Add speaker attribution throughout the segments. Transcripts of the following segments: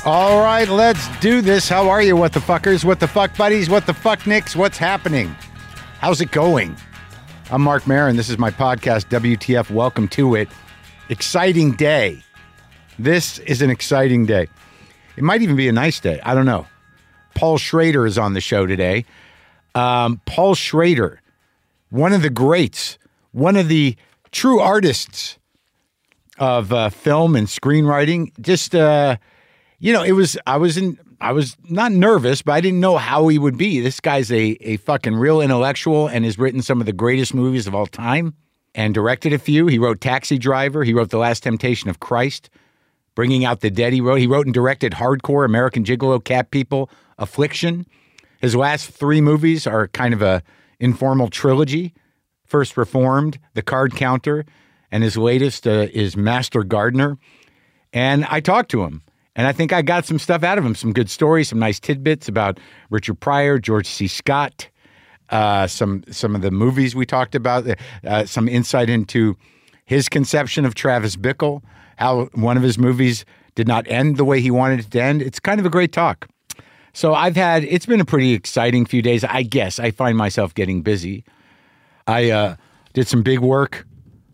Speaker 1: All right, let's do this. How are you, what the fuckers? What the fuck buddies? What the fuck nicks? What's happening? How's it going? I'm Mark Maron. This is my podcast, WTF. Welcome to it. Exciting day. This is an exciting day. It might even be a nice day. I don't know. Paul Schrader is on the show today. Paul Schrader, one of the greats, one of the true artists of film and screenwriting. Just, I was not nervous, but I didn't know how he would be. This guy's a fucking real intellectual and has written some of the greatest movies of all time and directed a few. He wrote Taxi Driver. He wrote The Last Temptation of Christ, Bringing Out the Dead. He wrote and directed Hardcore, American Gigolo, Cat People, Affliction. His last three movies are kind of a informal trilogy. First Reformed, The Card Counter, and his latest is Master Gardener. And I talked to him. And I think I got some stuff out of him, some good stories, some nice tidbits about Richard Pryor, George C. Scott, some of the movies we talked about, some insight into his conception of Travis Bickle, how one of his movies did not end the way he wanted it to end. It's kind of a great talk. So it's been a pretty exciting few days. I guess I find myself getting busy. I did some big work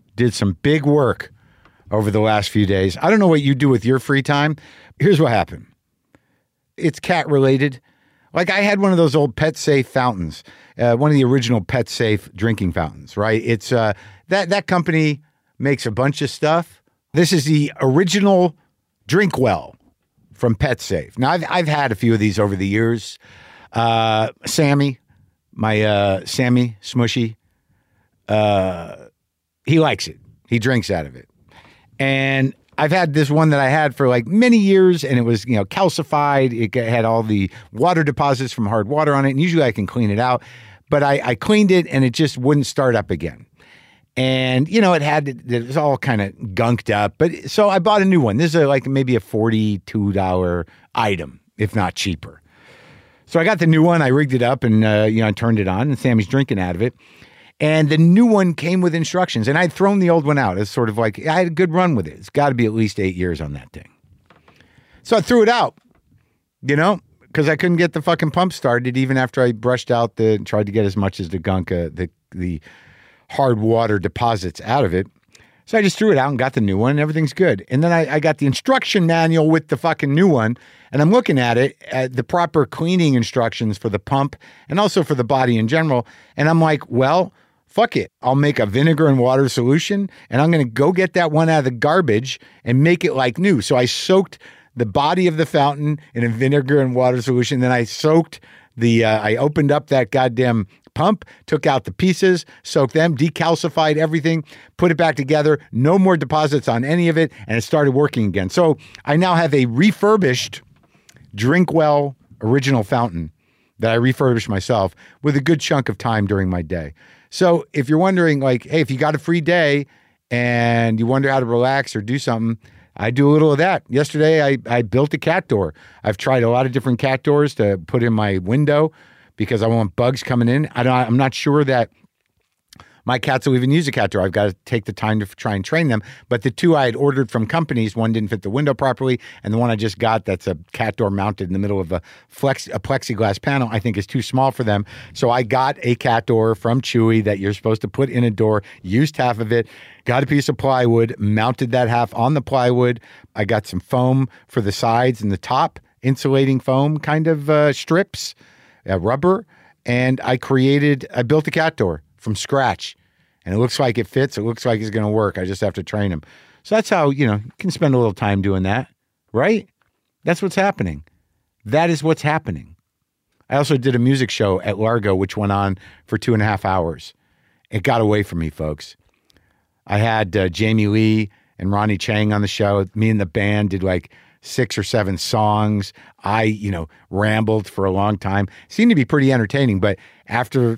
Speaker 1: over the last few days. I don't know what you do with your free time. Here's what happened. It's cat related. Like I had one of those old Pet Safe fountains, one of the original Pet Safe drinking fountains, right? It's that company makes a bunch of stuff. This is the original Drinkwell from Pet Safe. Now I've had a few of these over the years. Sammy, my Sammy Smushy, he likes it. He drinks out of it. And I've had this one that I had for like many years, and it was, calcified. It had all the water deposits from hard water on it, and usually I can clean it out. But I cleaned it, and it just wouldn't start up again. And, it was all kind of gunked up. But so I bought a new one. This is like maybe a $42 item, if not cheaper. So I got the new one. I rigged it up, and, I turned it on, and Sammy's drinking out of it. And the new one came with instructions, and I'd thrown the old one out. It's sort of like, I had a good run with it. It's got to be at least 8 years on that thing. So I threw it out, because I couldn't get the fucking pump started even after I brushed out tried to get as much as the gunk, the hard water deposits out of it. So I just threw it out and got the new one, and everything's good. And then I got the instruction manual with the fucking new one, and I'm looking at it, at the proper cleaning instructions for the pump and also for the body in general. And I'm like, well, fuck it. I'll make a vinegar and water solution, and I'm going to go get that one out of the garbage and make it like new. So I soaked the body of the fountain in a vinegar and water solution. Then I soaked I opened up that goddamn pump, took out the pieces, soaked them, decalcified everything, put it back together. No more deposits on any of it, and it started working again. So I now have a refurbished Drinkwell original fountain that I refurbished myself with a good chunk of time during my day. So if you're wondering, like, hey, if you got a free day and you wonder how to relax or do something, I do a little of that. Yesterday, I built a cat door. I've tried a lot of different cat doors to put in my window because I want bugs coming in. I'm not sure that my cats will even use a cat door. I've got to take the time to try and train them. But the two I had ordered from companies, one didn't fit the window properly, and the one I just got that's a cat door mounted in the middle of a plexiglass panel, I think is too small for them. So I got a cat door from Chewy that you're supposed to put in a door, used half of it, got a piece of plywood, mounted that half on the plywood. I got some foam for the sides and the top, insulating foam kind of strips, rubber, and I built a cat door from scratch. And it looks like it fits. It looks like it's going to work. I just have to train him. So that's how, you can spend a little time doing that, right? That's what's happening. That is what's happening. I also did a music show at Largo, which went on for 2.5 hours. It got away from me, folks. I had Jamie Lee and Ronnie Chang on the show. Me and the band did like 6 or 7 songs. I, rambled for a long time. Seemed to be pretty entertaining. But after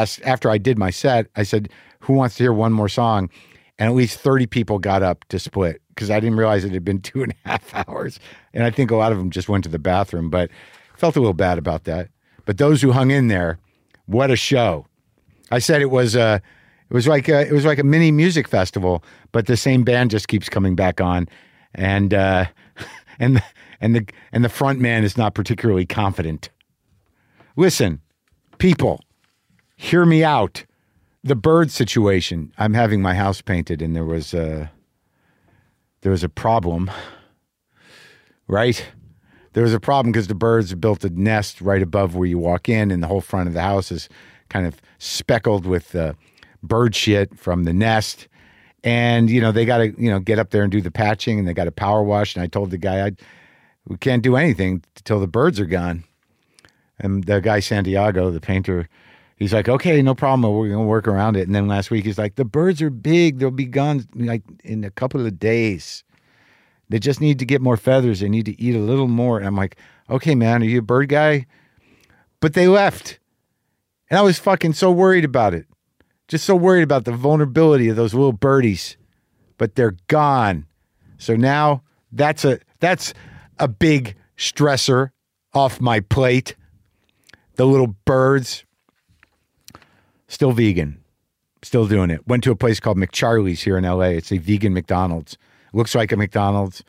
Speaker 1: I did my set, I said, who wants to hear one more song? And at least 30 people got up to split because I didn't realize it had been 2.5 hours. And I think a lot of them just went to the bathroom, but felt a little bad about that. But those who hung in there, what a show. I said it was like a mini music festival, but the same band just keeps coming back on. And and the front man is not particularly confident. Listen, people, hear me out. The bird situation. I'm having my house painted, and there was a problem, right? There was a problem because the birds built a nest right above where you walk in, and the whole front of the house is kind of speckled with bird shit from the nest. And, they got to, get up there and do the patching, and they got to power wash. And I told the guy, we can't do anything until the birds are gone. And the guy, Santiago, the painter, he's like, okay, no problem. We're going to work around it. And then last week, he's like, the birds are big. They'll be gone like in a couple of days. They just need to get more feathers. They need to eat a little more. And I'm like, okay, man, are you a bird guy? But they left. And I was fucking so worried about it. Just so worried about the vulnerability of those little birdies. But they're gone. So now that's a big stressor off my plate. The little birds. Still vegan. Still doing it. Went to a place called McCharlie's here in LA. It's a vegan McDonald's. Looks like a McDonald's.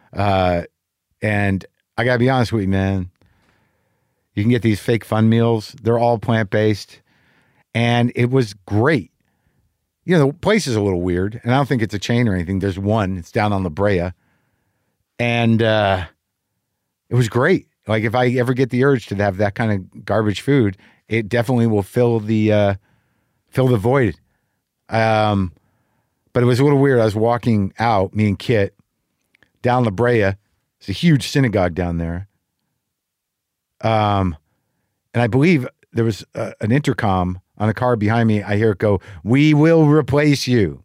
Speaker 1: And I got to be honest with you, man. You can get these fake fun meals. They're all plant-based. And it was great. The place is a little weird. And I don't think it's a chain or anything. There's one. It's down on La Brea. And it was great. Like, if I ever get the urge to have that kind of garbage food, it definitely will fill the void. But it was a little weird. I was walking out, me and Kit, down La Brea. It's a huge synagogue down there. And I believe there was an intercom on a car behind me. I hear it go, "We will replace you."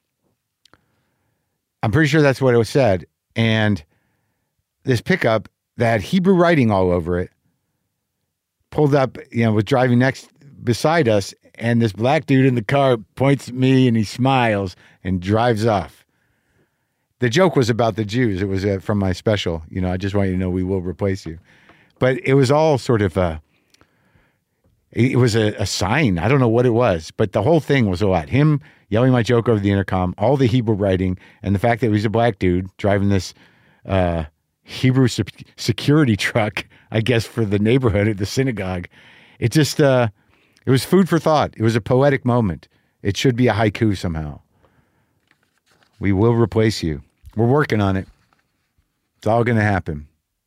Speaker 1: I'm pretty sure that's what it was said. And this pickup that had Hebrew writing all over it pulled up, was driving beside us. And this black dude in the car points at me and he smiles and drives off. The joke was about the Jews. It was from my special. I just want you to know we will replace you. But it was all sort of it was a sign. I don't know what it was, but the whole thing was a lot. Him yelling my joke over the intercom, all the Hebrew writing, and the fact that he was a black dude driving this Hebrew security truck, I guess, for the neighborhood at the synagogue. It just... it was food for thought. It was a poetic moment. It should be a haiku somehow. We will replace you. We're working on it. It's all going to happen.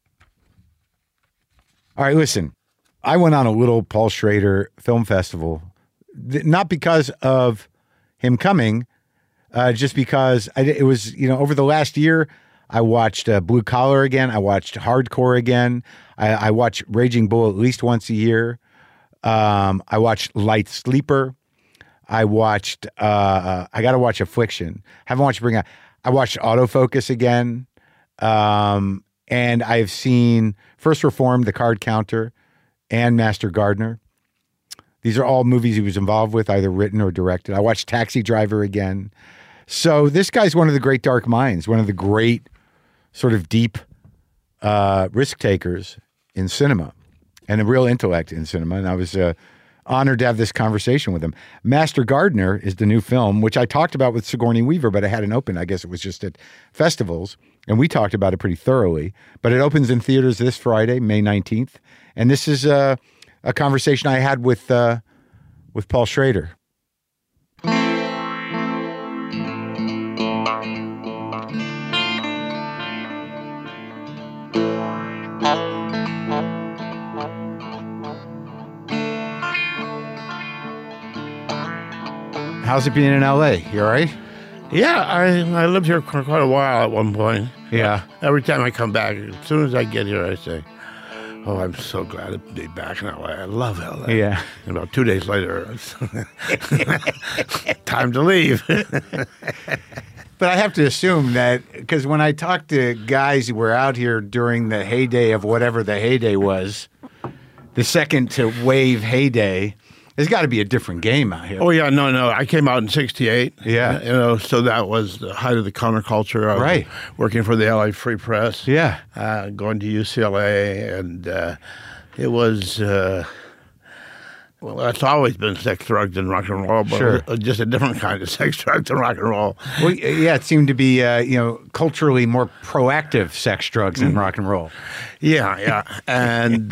Speaker 1: All right, listen. I went on a little Paul Schrader film festival, not because of him coming, just because it was, over the last year, I watched Blue Collar again. I watched Hardcore again. I watch Raging Bull at least once a year. I watched Light Sleeper. I watched, I got to watch Affliction. Haven't watched Bring Out. I watched Autofocus again. And I've seen First Reformed, The Card Counter, and Master Gardener. These are all movies he was involved with, either written or directed. I watched Taxi Driver again. So this guy's one of the great dark minds, one of the great sort of deep risk takers in cinema. And a real intellect in cinema. And I was honored to have this conversation with him. Master Gardener is the new film, which I talked about with Sigourney Weaver, but I hadn't opened. I guess it was just at festivals. And we talked about it pretty thoroughly. But it opens in theaters this Friday, May 19th. And this is a conversation I had with Paul Schrader. How's it being in LA? You all right?
Speaker 2: Yeah, I lived here for quite a while at one point.
Speaker 1: Yeah.
Speaker 2: Every time I come back, as soon as I get here, I say, oh, I'm so glad to be back in LA. I love LA.
Speaker 1: Yeah.
Speaker 2: And about 2 days later, it's time to leave.
Speaker 1: But I have to assume that, because when I talk to guys who were out here during the heyday of whatever the heyday was, the second to wave heyday, there's got to be a different game out here.
Speaker 2: Oh, yeah, no. I came out in 68.
Speaker 1: Yeah.
Speaker 2: So that was the height of the counterculture. I was
Speaker 1: right.
Speaker 2: Working for the LA Free Press.
Speaker 1: Yeah.
Speaker 2: Going to UCLA. And it was Well, that's always been sex, drugs, and rock and roll, but
Speaker 1: Sure.
Speaker 2: just a different kind of sex, drugs, and rock and roll.
Speaker 1: Well, yeah, it seemed to be culturally more proactive sex, drugs, and rock and roll.
Speaker 2: Yeah, and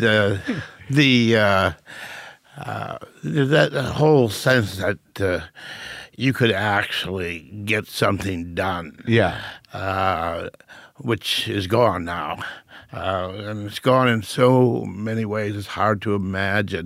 Speaker 2: that whole sense that you could actually get something done.
Speaker 1: Yeah.
Speaker 2: Which is gone now. And it's gone in so many ways, it's hard to imagine.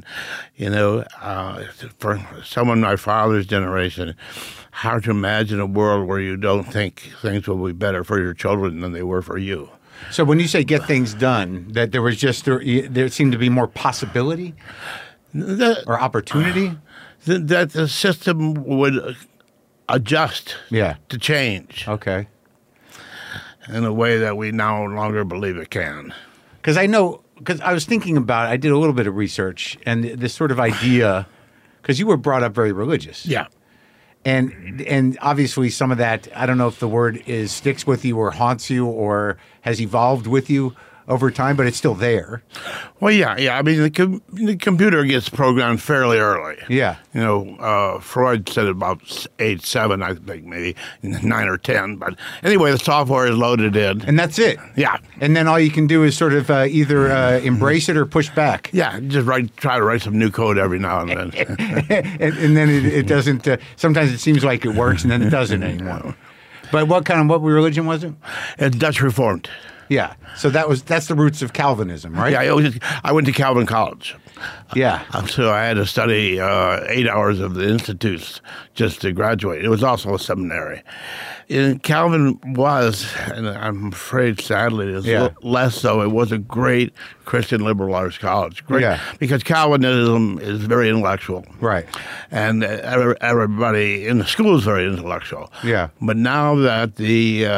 Speaker 2: For someone my father's generation, hard to imagine a world where you don't think things will be better for your children than they were for you.
Speaker 1: So when you say get things done, that there was there seemed to be more possibility or opportunity?
Speaker 2: That the system would adjust
Speaker 1: Yeah.
Speaker 2: to change
Speaker 1: Okay.
Speaker 2: in a way that we no longer believe it can.
Speaker 1: Because I was thinking about, I did a little bit of research, and this sort of idea, because you were brought up very religious.
Speaker 2: Yeah.
Speaker 1: And obviously some of that, I don't know if the word is sticks with you or haunts you or has evolved with you over time, but it's still there.
Speaker 2: Well, yeah. I mean, the computer gets programmed fairly early.
Speaker 1: Yeah.
Speaker 2: Freud said about age 7, I think, maybe 9 or 10. But anyway, the software is loaded in.
Speaker 1: And that's it.
Speaker 2: Yeah.
Speaker 1: And then all you can do is sort of either embrace it or push back.
Speaker 2: Yeah, just try to write some new code every now and then.
Speaker 1: and then it doesn't, sometimes it seems like it works and then it doesn't anymore. But what religion was it?
Speaker 2: It's Dutch Reformed.
Speaker 1: Yeah. So that's the roots of Calvinism, right?
Speaker 2: Yeah, I went to Calvin College.
Speaker 1: Yeah.
Speaker 2: So I had to study 8 hours of the institutes just to graduate. It was also a seminary. And Calvin was, and I'm afraid sadly it is less so, it was a great Christian liberal arts college. Great, because Calvinism is very intellectual.
Speaker 1: Right.
Speaker 2: And everybody in the school is very intellectual.
Speaker 1: Yeah.
Speaker 2: But now that the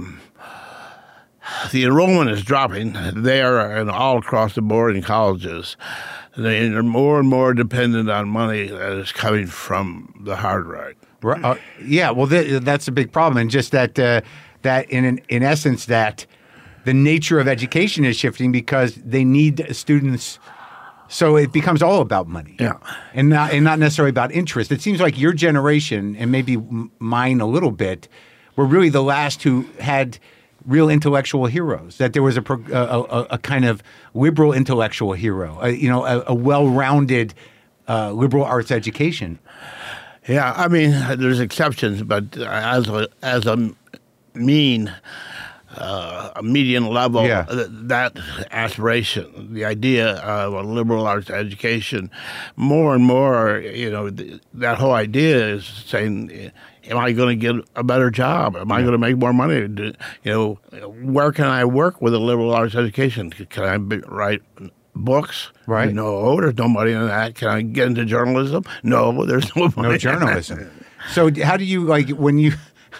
Speaker 2: enrollment is dropping there and all across the board in colleges. They're more and more dependent on money that is coming from the hard right.
Speaker 1: Yeah, well, that's a big problem, and just that in essence that the nature of education is shifting because they need students. So it becomes all about money, and not necessarily about interest. It seems like your generation, and maybe mine a little bit, were really the last who had real intellectual heroes. That there was a kind of liberal intellectual hero, a well-rounded liberal arts education.
Speaker 2: Yeah, I mean, there's exceptions, but as a median level, that aspiration, the idea of a liberal arts education, more and more, that whole idea is saying, am I going to get a better job? Am I going to make more money? Where can I work with a liberal arts education? Can I write books?
Speaker 1: Right.
Speaker 2: No, there's no money in that. Can I get into journalism? No, there's no money.
Speaker 1: No journalism. So how do you, like, when you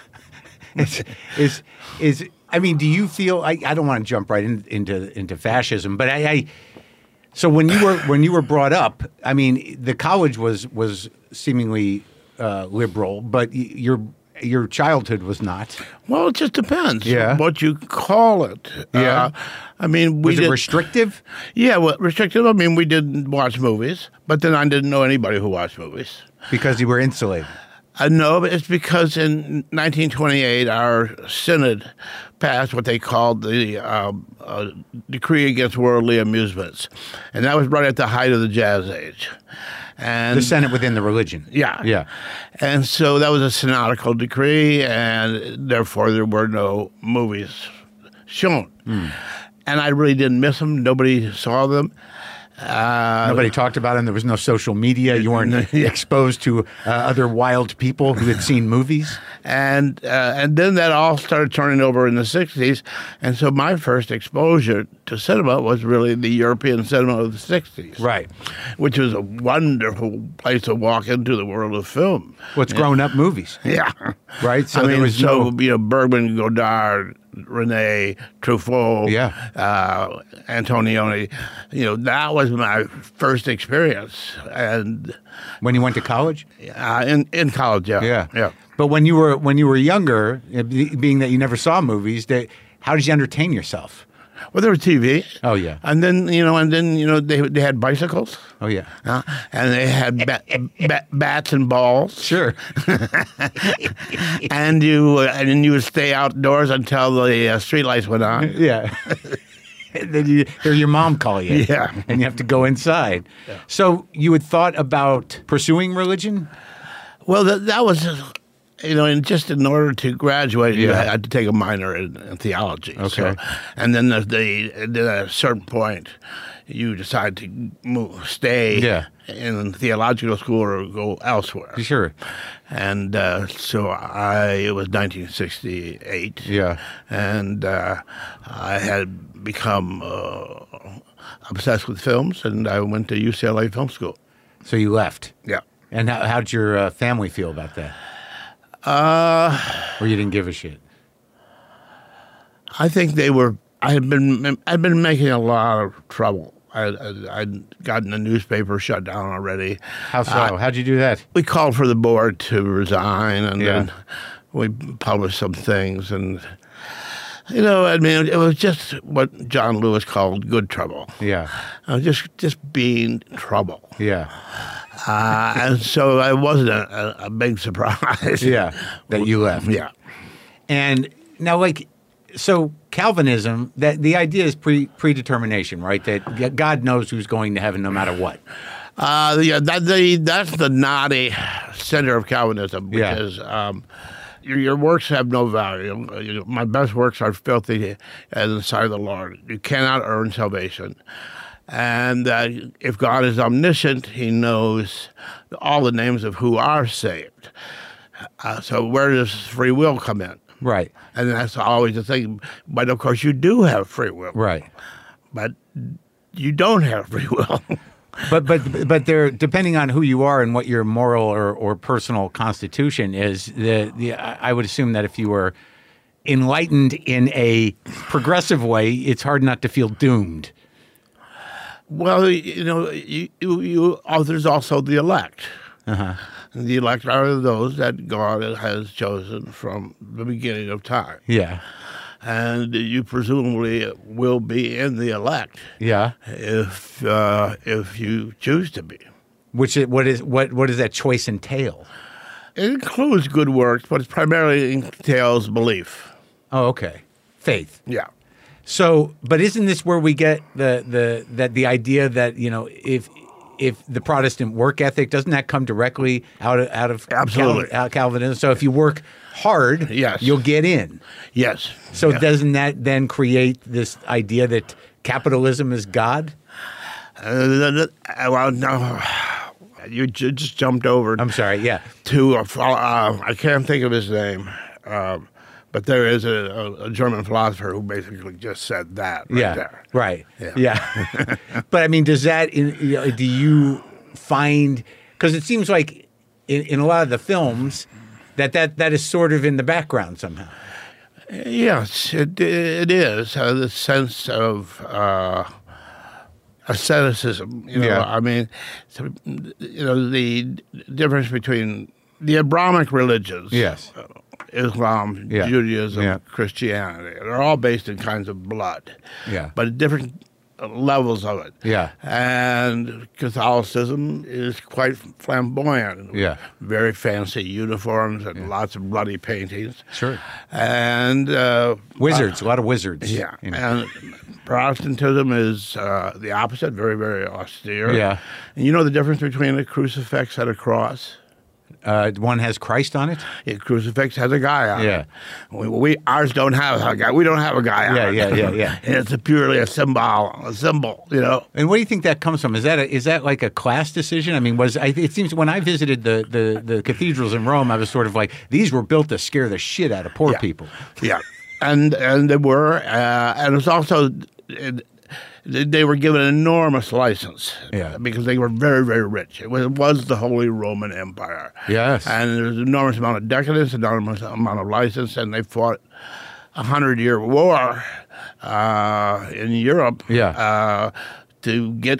Speaker 1: I mean, do you feel? I don't want to jump right into fascism, but so when you were brought up, I mean, the college was seemingly liberal, but your childhood was not.
Speaker 2: Well, it just depends.
Speaker 1: Yeah.
Speaker 2: What you call it.
Speaker 1: Yeah.
Speaker 2: I mean,
Speaker 1: Was it restrictive?
Speaker 2: Yeah, well, restrictive. I mean, we didn't watch movies, but then I didn't know anybody who watched movies.
Speaker 1: Because you were insulated.
Speaker 2: No, but it's because in 1928, our synod passed what they called the Decree Against Worldly Amusements. And that was right at the height of the Jazz Age. And
Speaker 1: The Senate within the religion.
Speaker 2: Yeah.
Speaker 1: Yeah.
Speaker 2: And so that was a synodical decree, and therefore there were no movies shown. And I really didn't miss them. Nobody saw them.
Speaker 1: Nobody talked about him. There was no social media. You weren't exposed to other wild people who had seen movies.
Speaker 2: And then that all started turning over in the 60s. And so my first exposure to cinema was really the European cinema of the 60s.
Speaker 1: Right.
Speaker 2: Which was a wonderful place to walk into the world of film.
Speaker 1: Well, it's grown-up movies.
Speaker 2: Yeah.
Speaker 1: Right? So
Speaker 2: I mean,
Speaker 1: there was
Speaker 2: Bergman, Godard, Rene, Truffaut, Antonioni, that was my first experience. And
Speaker 1: when you went to college?
Speaker 2: In college, yeah.
Speaker 1: But when you were younger, being that you never saw movies, how did you entertain yourself?
Speaker 2: Well, there was TV.
Speaker 1: Oh, yeah.
Speaker 2: And then they had bicycles.
Speaker 1: Oh, yeah.
Speaker 2: And they had bats and balls.
Speaker 1: Sure.
Speaker 2: And you would stay outdoors until the streetlights went on.
Speaker 1: Yeah. Then you hear your mom call you.
Speaker 2: Yeah.
Speaker 1: And you have to go inside. Yeah. So you had thought about pursuing religion?
Speaker 2: Well, that was, just in order to graduate, you
Speaker 1: Yeah.
Speaker 2: had to take a minor in theology.
Speaker 1: Okay.
Speaker 2: So, and then at a certain point, you decide to stay
Speaker 1: Yeah.
Speaker 2: in theological school or go elsewhere.
Speaker 1: Sure.
Speaker 2: And so it was 1968.
Speaker 1: Yeah.
Speaker 2: And I had become obsessed with films, and I went to UCLA Film School.
Speaker 1: So you left.
Speaker 2: Yeah.
Speaker 1: And how'd your family feel about that? Or you didn't give a shit?
Speaker 2: I think they were. I'd been making a lot of trouble. I'd gotten the newspaper shut down already.
Speaker 1: How so? How'd you do that?
Speaker 2: We called for the board to resign, and
Speaker 1: Yeah.
Speaker 2: then we published some things. And it was just what John Lewis called good trouble.
Speaker 1: Yeah.
Speaker 2: Just being trouble.
Speaker 1: Yeah.
Speaker 2: And so it wasn't a big surprise.
Speaker 1: Yeah. That you left.
Speaker 2: Yeah.
Speaker 1: And now, so Calvinism, that the idea is predetermination, right? That God knows who's going to heaven no matter what.
Speaker 2: That's the naughty center of Calvinism, because your works have no value. My best works are filthy in the sight of the Lord. You cannot earn salvation. And if God is omniscient, he knows all the names of who are saved. So where does free will come in?
Speaker 1: Right.
Speaker 2: And that's always the thing. But, of course, you do have free will.
Speaker 1: Right.
Speaker 2: But you don't have free will.
Speaker 1: But there, depending on who you are and what your moral or personal constitution is, I would assume that if you were enlightened in a progressive way, it's hard not to feel doomed.
Speaker 2: Well, there's also the elect.
Speaker 1: Uh-huh.
Speaker 2: And the elect are those that God has chosen from the beginning of time.
Speaker 1: Yeah.
Speaker 2: And you presumably will be in the elect.
Speaker 1: Yeah.
Speaker 2: If you choose to be.
Speaker 1: What does that choice entail?
Speaker 2: It includes good works, but it primarily entails belief.
Speaker 1: Oh, okay. Faith.
Speaker 2: Yeah.
Speaker 1: So, but isn't this where we get the idea that, if the Protestant work ethic, doesn't that come directly out of
Speaker 2: Absolutely.
Speaker 1: Calvinism? So if you work hard,
Speaker 2: Yes.
Speaker 1: you'll get in.
Speaker 2: Yes.
Speaker 1: So
Speaker 2: Yeah.
Speaker 1: doesn't that then create this idea that capitalism is God?
Speaker 2: Well, no. You just jumped over.
Speaker 1: I'm sorry, yeah.
Speaker 2: To I can't think of his name, but there is a German philosopher who basically just said that right there.
Speaker 1: Right.
Speaker 2: Yeah.
Speaker 1: Yeah. But I mean, does that? Do you find? Because it seems like in a lot of the films that is sort of in the background somehow.
Speaker 2: Yes, it is the sense of asceticism. I mean, the difference between the Abrahamic religions.
Speaker 1: Yes.
Speaker 2: Islam,
Speaker 1: Yeah.
Speaker 2: Judaism,
Speaker 1: Yeah.
Speaker 2: Christianity. They're all based in kinds of blood.
Speaker 1: Yeah.
Speaker 2: But at different levels of it.
Speaker 1: Yeah.
Speaker 2: And Catholicism is quite flamboyant.
Speaker 1: Yeah.
Speaker 2: Very fancy uniforms and lots of bloody paintings.
Speaker 1: Sure.
Speaker 2: And
Speaker 1: Wizards, a lot of wizards.
Speaker 2: yeah. And Protestantism is the opposite, very, very austere.
Speaker 1: Yeah.
Speaker 2: And you know the difference between a crucifix and a cross?
Speaker 1: One has Christ on it.
Speaker 2: A crucifix has a guy on
Speaker 1: Yeah.
Speaker 2: it. Ours don't have a guy. We don't have a guy on it.
Speaker 1: Yeah.
Speaker 2: And it's purely a symbol,
Speaker 1: And what do you think that comes from? Is that like a class decision? I mean, it seems when I visited the cathedrals in Rome, I was sort of like, these were built to scare the shit out of poor
Speaker 2: Yeah.
Speaker 1: people.
Speaker 2: Yeah. And they were, and it was also, they were given an enormous license.
Speaker 1: Yeah.
Speaker 2: Because they were very, very rich. It was the Holy Roman Empire.
Speaker 1: Yes.
Speaker 2: And there was an enormous amount of decadence, an enormous amount of license, and they fought a 100-year war in Europe.
Speaker 1: Yeah.
Speaker 2: To get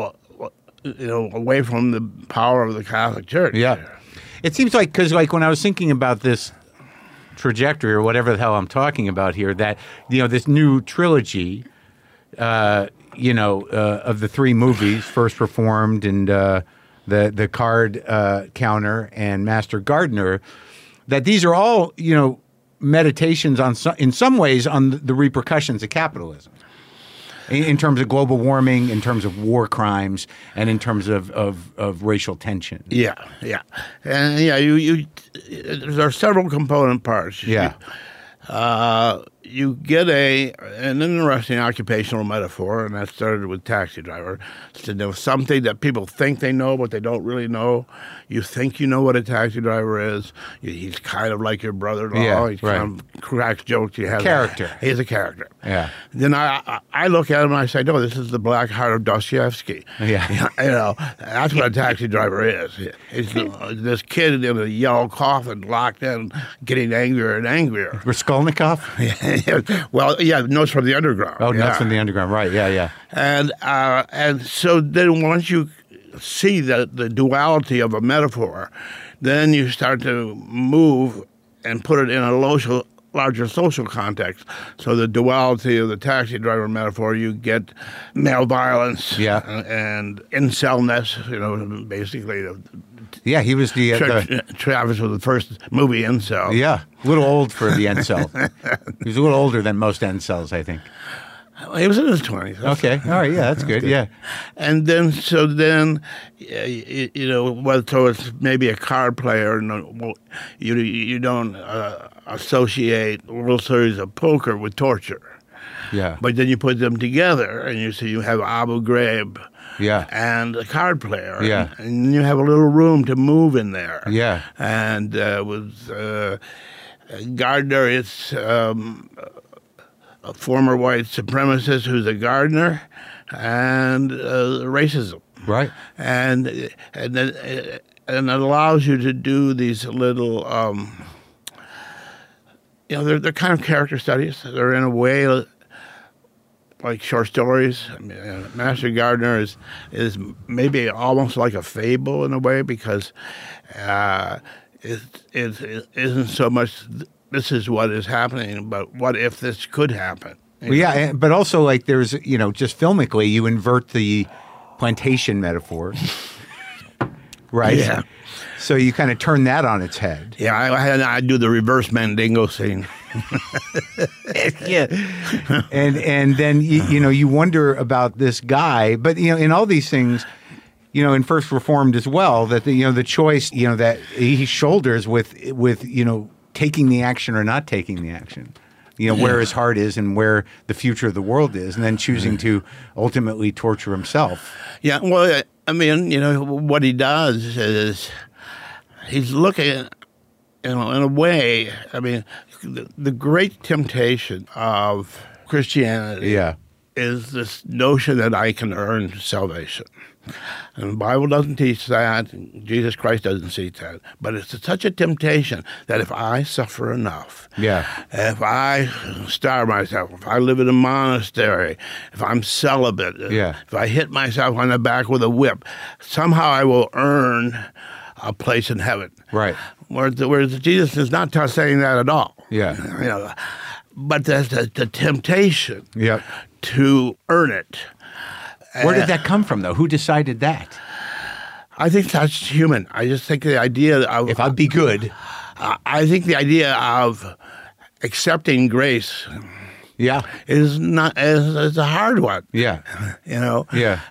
Speaker 2: away from the power of the Catholic Church.
Speaker 1: Yeah. It seems like, because when I was thinking about this trajectory or whatever the hell I'm talking about here, that, this new trilogy of the three movies, First Reformed and the Card Counter and Master Gardener, that these are all, meditations on in some ways on the repercussions of capitalism. In terms of global warming, in terms of war crimes, and in terms of racial tension.
Speaker 2: Yeah. And there are several component parts.
Speaker 1: Yeah.
Speaker 2: You get an interesting occupational metaphor, and that started with Taxi Driver. So there was something that people think they know, but they don't really know. You think you know what a taxi driver is. He's kind of like your brother-in-law.
Speaker 1: Yeah,
Speaker 2: He
Speaker 1: right.
Speaker 2: kind of cracks jokes. He has
Speaker 1: Character.
Speaker 2: He's a character.
Speaker 1: Yeah.
Speaker 2: Then I look at him and I say, no, this is the black heart of Dostoevsky.
Speaker 1: Yeah.
Speaker 2: That's what a taxi driver is. He's this kid in a yellow coffin locked in, getting angrier and angrier.
Speaker 1: Raskolnikov?
Speaker 2: Well, yeah, Notes from the Underground.
Speaker 1: Oh,
Speaker 2: yeah.
Speaker 1: Notes from the Underground, right, yeah.
Speaker 2: And so then once you see the duality of a metaphor, then you start to move and put it in a larger social context. So the duality of the taxi driver metaphor, you get male violence and incel-ness, basically.
Speaker 1: Yeah, he was
Speaker 2: Travis was the first movie incel.
Speaker 1: Yeah, a little old for the incel. He was a little older than most incels, I think.
Speaker 2: He was in his 20s.
Speaker 1: Okay, all right, yeah, that's good, yeah.
Speaker 2: And then, so it's maybe a card player, you don't associate World Series of Poker with torture.
Speaker 1: Yeah.
Speaker 2: But then you put them together, and you see you have Abu Ghraib and a card player.
Speaker 1: Yeah.
Speaker 2: And you have a little room to move in there.
Speaker 1: Yeah.
Speaker 2: And with Gardner, it's a former white supremacist who's a gardener, and racism.
Speaker 1: Right.
Speaker 2: And it allows you to do these little, they're kind of character studies. They're in a way like short stories. I mean, Master Gardener is maybe almost like a fable in a way, because it isn't so much this is what is happening, but what if this could happen?
Speaker 1: Well, yeah, but also like there's, just filmically, you invert the plantation metaphor, right?
Speaker 2: Yeah.
Speaker 1: So you kind of turn that on its head.
Speaker 2: Yeah, I do the reverse Mandingo scene.
Speaker 1: Yeah, and then you wonder about this guy, but in all these things, in First Reformed as well, that the choice that he shoulders with taking the action or not taking the action. Where his heart is and where the future of the world is, and then choosing to ultimately torture himself.
Speaker 2: Yeah, well, I mean, what he does is he's looking, in a way, I mean, the great temptation of Christianity is this notion that I can earn salvation. And the Bible doesn't teach that, Jesus Christ doesn't teach that. But it's such a temptation that if I suffer enough, if I starve myself, if I live in a monastery, if I'm celibate, if I hit myself on the back with a whip, somehow I will earn a place in heaven.
Speaker 1: Right.
Speaker 2: Whereas Jesus is not saying that at all.
Speaker 1: Yeah.
Speaker 2: But there's the temptation to earn it.
Speaker 1: Where did that come from, though? Who decided that?
Speaker 2: I think that's human. I just think the idea of...
Speaker 1: If I'd be good.
Speaker 2: I think the idea of accepting grace is a hard one.
Speaker 1: Yeah.
Speaker 2: You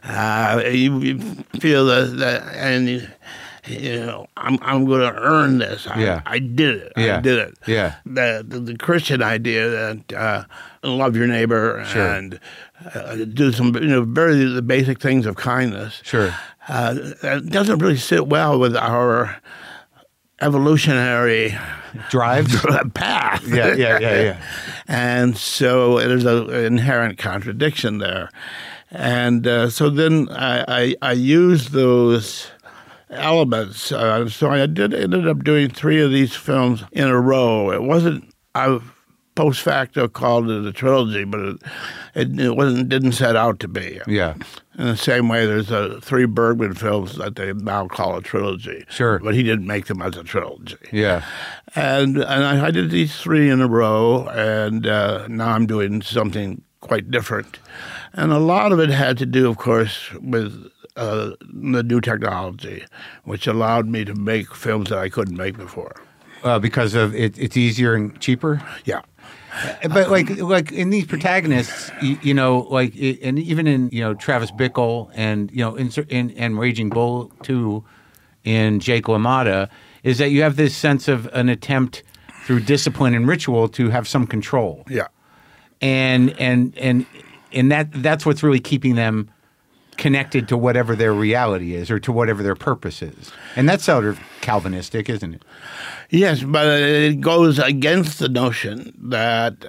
Speaker 2: feel that and I'm going to earn this. I did it. I did it.
Speaker 1: Yeah.
Speaker 2: The Christian idea that love your neighbor and do some very the basic things of kindness.
Speaker 1: Sure.
Speaker 2: It doesn't really sit well with our evolutionary
Speaker 1: drive
Speaker 2: path.
Speaker 1: Yeah.
Speaker 2: And so there's an inherent contradiction there. And so then I use those elements. So I ended up doing 3 of these films in a row. It wasn't, I post facto called it a trilogy, but it didn't set out to be.
Speaker 1: Yeah.
Speaker 2: In the same way, there's 3 Bergman films that they now call a trilogy.
Speaker 1: Sure.
Speaker 2: But he didn't make them as a trilogy.
Speaker 1: Yeah.
Speaker 2: And I did these 3 in a row, and now I'm doing something quite different. And a lot of it had to do, of course, with the new technology, which allowed me to make films that I couldn't make before.
Speaker 1: Because of it's easier and cheaper.
Speaker 2: Yeah.
Speaker 1: But like in these protagonists, you know, like and even in Travis Bickle and in Raging Bull too, in Jake LaMotta, is that you have this sense of an attempt through discipline and ritual to have some control.
Speaker 2: Yeah.
Speaker 1: And that's what's really keeping them connected to whatever their reality is or to whatever their purpose is. And that's sort of Calvinistic, isn't it?
Speaker 2: Yes, but it goes against the notion that,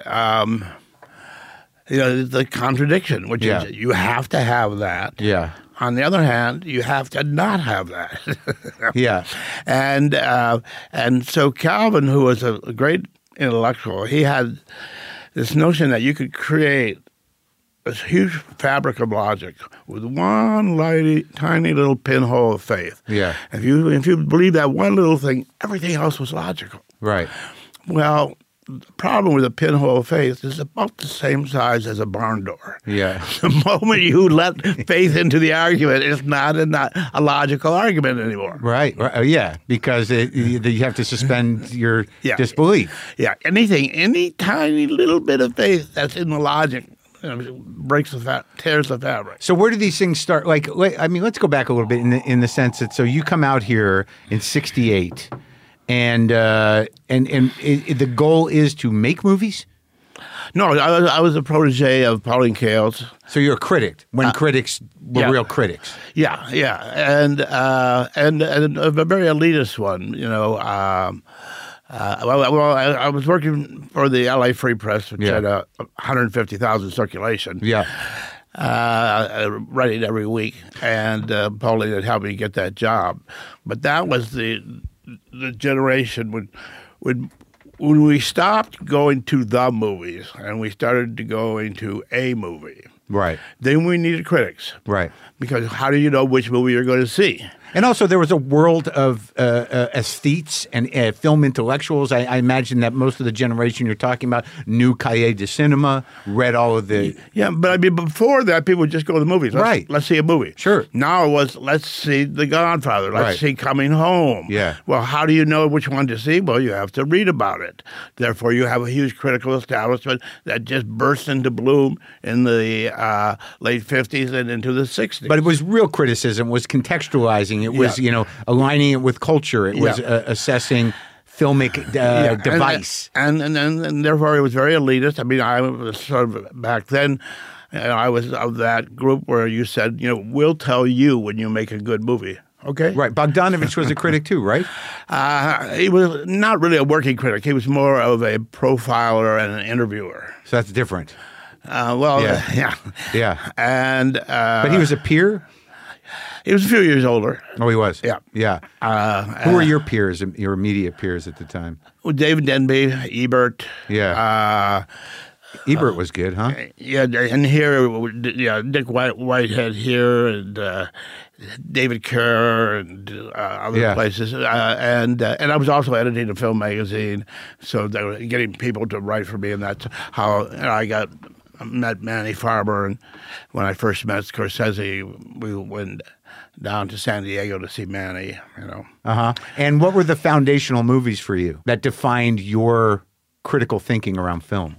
Speaker 2: the contradiction, which is you have to have that.
Speaker 1: Yeah.
Speaker 2: On the other hand, you have to not have that.
Speaker 1: Yeah.
Speaker 2: And so Calvin, who was a great intellectual, he had this notion that you could create this huge fabric of logic with one tiny little pinhole of faith.
Speaker 1: Yeah.
Speaker 2: If you believe that one little thing, everything else was logical.
Speaker 1: Right.
Speaker 2: Well, the problem with a pinhole of faith is about the same size as a barn door.
Speaker 1: Yeah.
Speaker 2: The moment you let faith into the argument, it's not a logical argument anymore.
Speaker 1: Right. Yeah, because you have to suspend your disbelief.
Speaker 2: Yeah. Any tiny little bit of faith that's in the logic tears the fabric.
Speaker 1: So where do these things start? Let's go back a little bit in the sense that you come out here in '68, and the goal is to make movies.
Speaker 2: No, I was a protege of Pauline Kael's.
Speaker 1: So you're a critic when critics were real critics.
Speaker 2: Yeah, and a very elitist one. I was working for the LA Free Press, which had 150,000 circulation.
Speaker 1: Yeah.
Speaker 2: Writing every week, and Pauline had helped me get that job. But that was the generation when we stopped going to the movies and we started to go into a movie.
Speaker 1: Right.
Speaker 2: Then we needed critics.
Speaker 1: Right.
Speaker 2: Because how do you know which movie you're going to see?
Speaker 1: And also, there was a world of aesthetes and film intellectuals. I imagine that most of the generation you're talking about knew Cahiers de Cinema, read all of the...
Speaker 2: Yeah, but I mean, before that, people would just go to the movies. Let's see a movie.
Speaker 1: Sure.
Speaker 2: Now it was, let's see The Godfather. Let's see Coming Home.
Speaker 1: Yeah.
Speaker 2: Well, how do you know which one to see? Well, you have to read about it. Therefore, you have a huge critical establishment that just burst into bloom in the late 50s and into the 60s.
Speaker 1: But it was real criticism, was contextualizing. It was, aligning it with culture. It was assessing filmic device.
Speaker 2: And therefore, it was very elitist. I mean, I was sort of, back then, I was of that group where you said, we'll tell you when you make a good movie. Okay.
Speaker 1: Right. Bogdanovich was a critic too, right?
Speaker 2: He was not really a working critic. He was more of a profiler and an interviewer.
Speaker 1: So that's different.
Speaker 2: Yeah. And
Speaker 1: but he was a peer?
Speaker 2: He was a few years older.
Speaker 1: Oh, he was?
Speaker 2: Yeah.
Speaker 1: Who were your peers, your immediate peers at the time?
Speaker 2: David Denby, Ebert.
Speaker 1: Yeah. Ebert was good, huh?
Speaker 2: Yeah, and here, Dick Whitehead here, and David Kerr, and other places. And I was also editing a film magazine, so they were getting people to write for me, and that's how I met Manny Farber. And when I first met Scorsese, we went down to San Diego to see Manny,
Speaker 1: Uh-huh. And what were the foundational movies for you that defined your critical thinking around film?